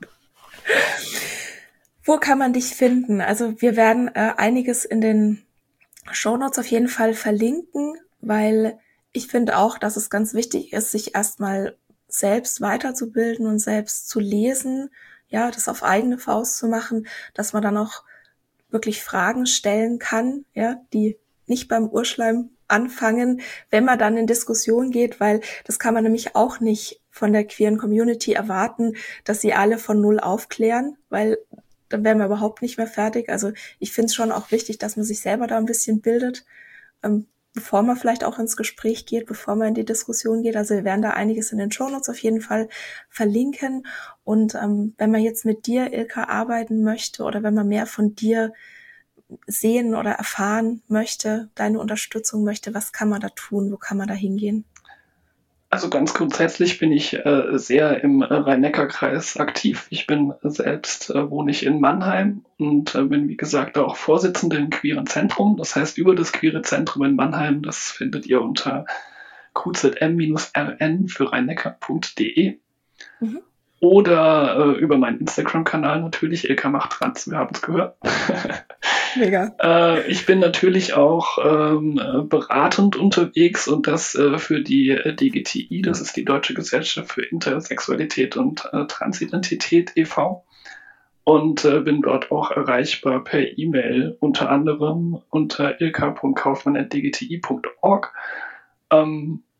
[SPEAKER 1] Wo kann man dich finden? Also wir werden äh, einiges in den Shownotes auf jeden Fall verlinken, weil ich finde auch, dass es ganz wichtig ist, sich erstmal selbst weiterzubilden und selbst zu lesen, ja, das auf eigene Faust zu machen, dass man dann auch wirklich Fragen stellen kann, ja, die nicht beim Urschleim anfangen, wenn man dann in Diskussion geht, weil das kann man nämlich auch nicht von der queeren Community erwarten, dass sie alle von null aufklären, weil dann wären wir überhaupt nicht mehr fertig. Also ich finde es schon auch wichtig, dass man sich selber da ein bisschen bildet, ähm, bevor man vielleicht auch ins Gespräch geht, bevor man in die Diskussion geht. Also wir werden da einiges in den Shownotes auf jeden Fall verlinken. Und ähm, wenn man jetzt mit dir, Ilka, arbeiten möchte, oder wenn man mehr von dir sehen oder erfahren möchte, deine Unterstützung möchte, was kann man da tun? Wo kann man da hingehen?
[SPEAKER 2] Also ganz grundsätzlich bin ich äh, sehr im äh, Rhein-Neckar-Kreis aktiv. Ich bin selbst, äh, wohne ich in Mannheim und äh, bin, wie gesagt, auch Vorsitzende im Queeren Zentrum. Das heißt, über das Queere Zentrum in Mannheim, das findet ihr unter q z m r n für rhein-neckar punkt d e. Mhm. Oder äh, über meinen Instagram-Kanal natürlich, Ilka macht trans, wir haben es gehört. Mega. äh, ich bin natürlich auch ähm, beratend unterwegs, und das äh, für die äh, D G T I, das ist die Deutsche Gesellschaft für Intersexualität und äh, Transidentität e V Und äh, bin dort auch erreichbar per E-Mail, unter anderem unter ilka punkt kaufmann at d g t i punkt org. Ähm,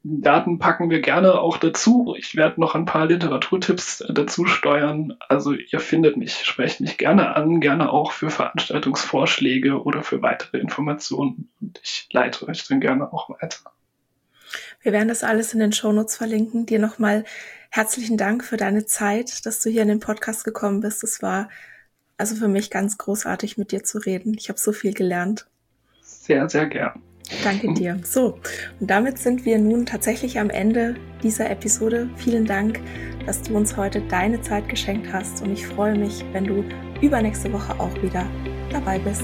[SPEAKER 2] Daten packen wir gerne auch dazu. Ich werde noch ein paar Literaturtipps dazu steuern. Also ihr findet mich, sprecht mich gerne an, gerne auch für Veranstaltungsvorschläge oder für weitere Informationen. Und ich leite euch dann gerne auch weiter.
[SPEAKER 1] Wir werden das alles in den Shownotes verlinken. Dir nochmal herzlichen Dank für deine Zeit, dass du hier in den Podcast gekommen bist. Es war also für mich ganz großartig, mit dir zu reden. Ich habe so viel gelernt.
[SPEAKER 2] Sehr, sehr gern.
[SPEAKER 1] Danke dir. So, und damit sind wir nun tatsächlich am Ende dieser Episode. Vielen Dank, dass du uns heute deine Zeit geschenkt hast und ich freue mich, wenn du übernächste Woche auch wieder dabei bist.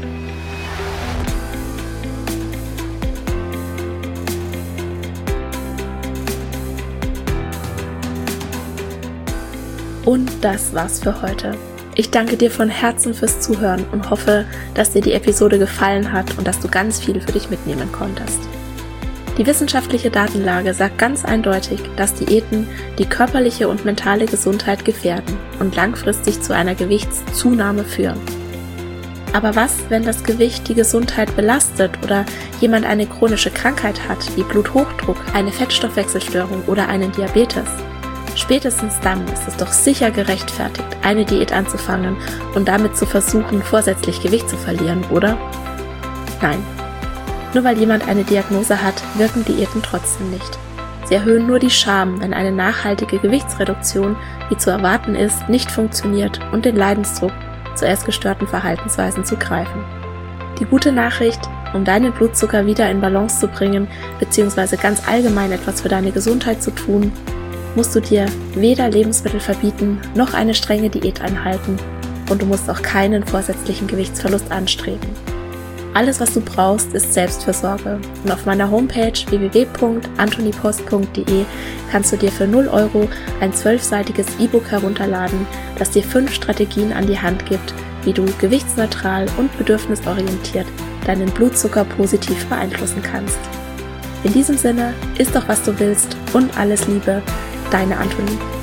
[SPEAKER 1] Und das war's für heute. Ich danke dir von Herzen fürs Zuhören und hoffe, dass dir die Episode gefallen hat und dass du ganz viel für dich mitnehmen konntest. Die wissenschaftliche Datenlage sagt ganz eindeutig, dass Diäten die körperliche und mentale Gesundheit gefährden und langfristig zu einer Gewichtszunahme führen. Aber was, wenn das Gewicht die Gesundheit belastet oder jemand eine chronische Krankheit hat, wie Bluthochdruck, eine Fettstoffwechselstörung oder einen Diabetes? Spätestens dann ist es doch sicher gerechtfertigt, eine Diät anzufangen und damit zu versuchen, vorsätzlich Gewicht zu verlieren, oder? Nein. Nur weil jemand eine Diagnose hat, wirken Diäten trotzdem nicht. Sie erhöhen nur die Scham, wenn eine nachhaltige Gewichtsreduktion, wie zu erwarten ist, nicht funktioniert und den Leidensdruck zu essgestörten Verhaltensweisen zu greifen. Die gute Nachricht, um deinen Blutzucker wieder in Balance zu bringen, beziehungsweise ganz allgemein etwas für deine Gesundheit zu tun, musst du dir weder Lebensmittel verbieten, noch eine strenge Diät einhalten und du musst auch keinen vorsätzlichen Gewichtsverlust anstreben. Alles, was du brauchst, ist Selbstfürsorge und auf meiner Homepage w w w punkt antonipost punkt d e kannst du dir für null Euro ein zwölfseitiges E-Book herunterladen, das dir fünf Strategien an die Hand gibt, wie du gewichtsneutral und bedürfnisorientiert deinen Blutzucker positiv beeinflussen kannst. In diesem Sinne, iss doch was du willst und alles Liebe, deine Antonie.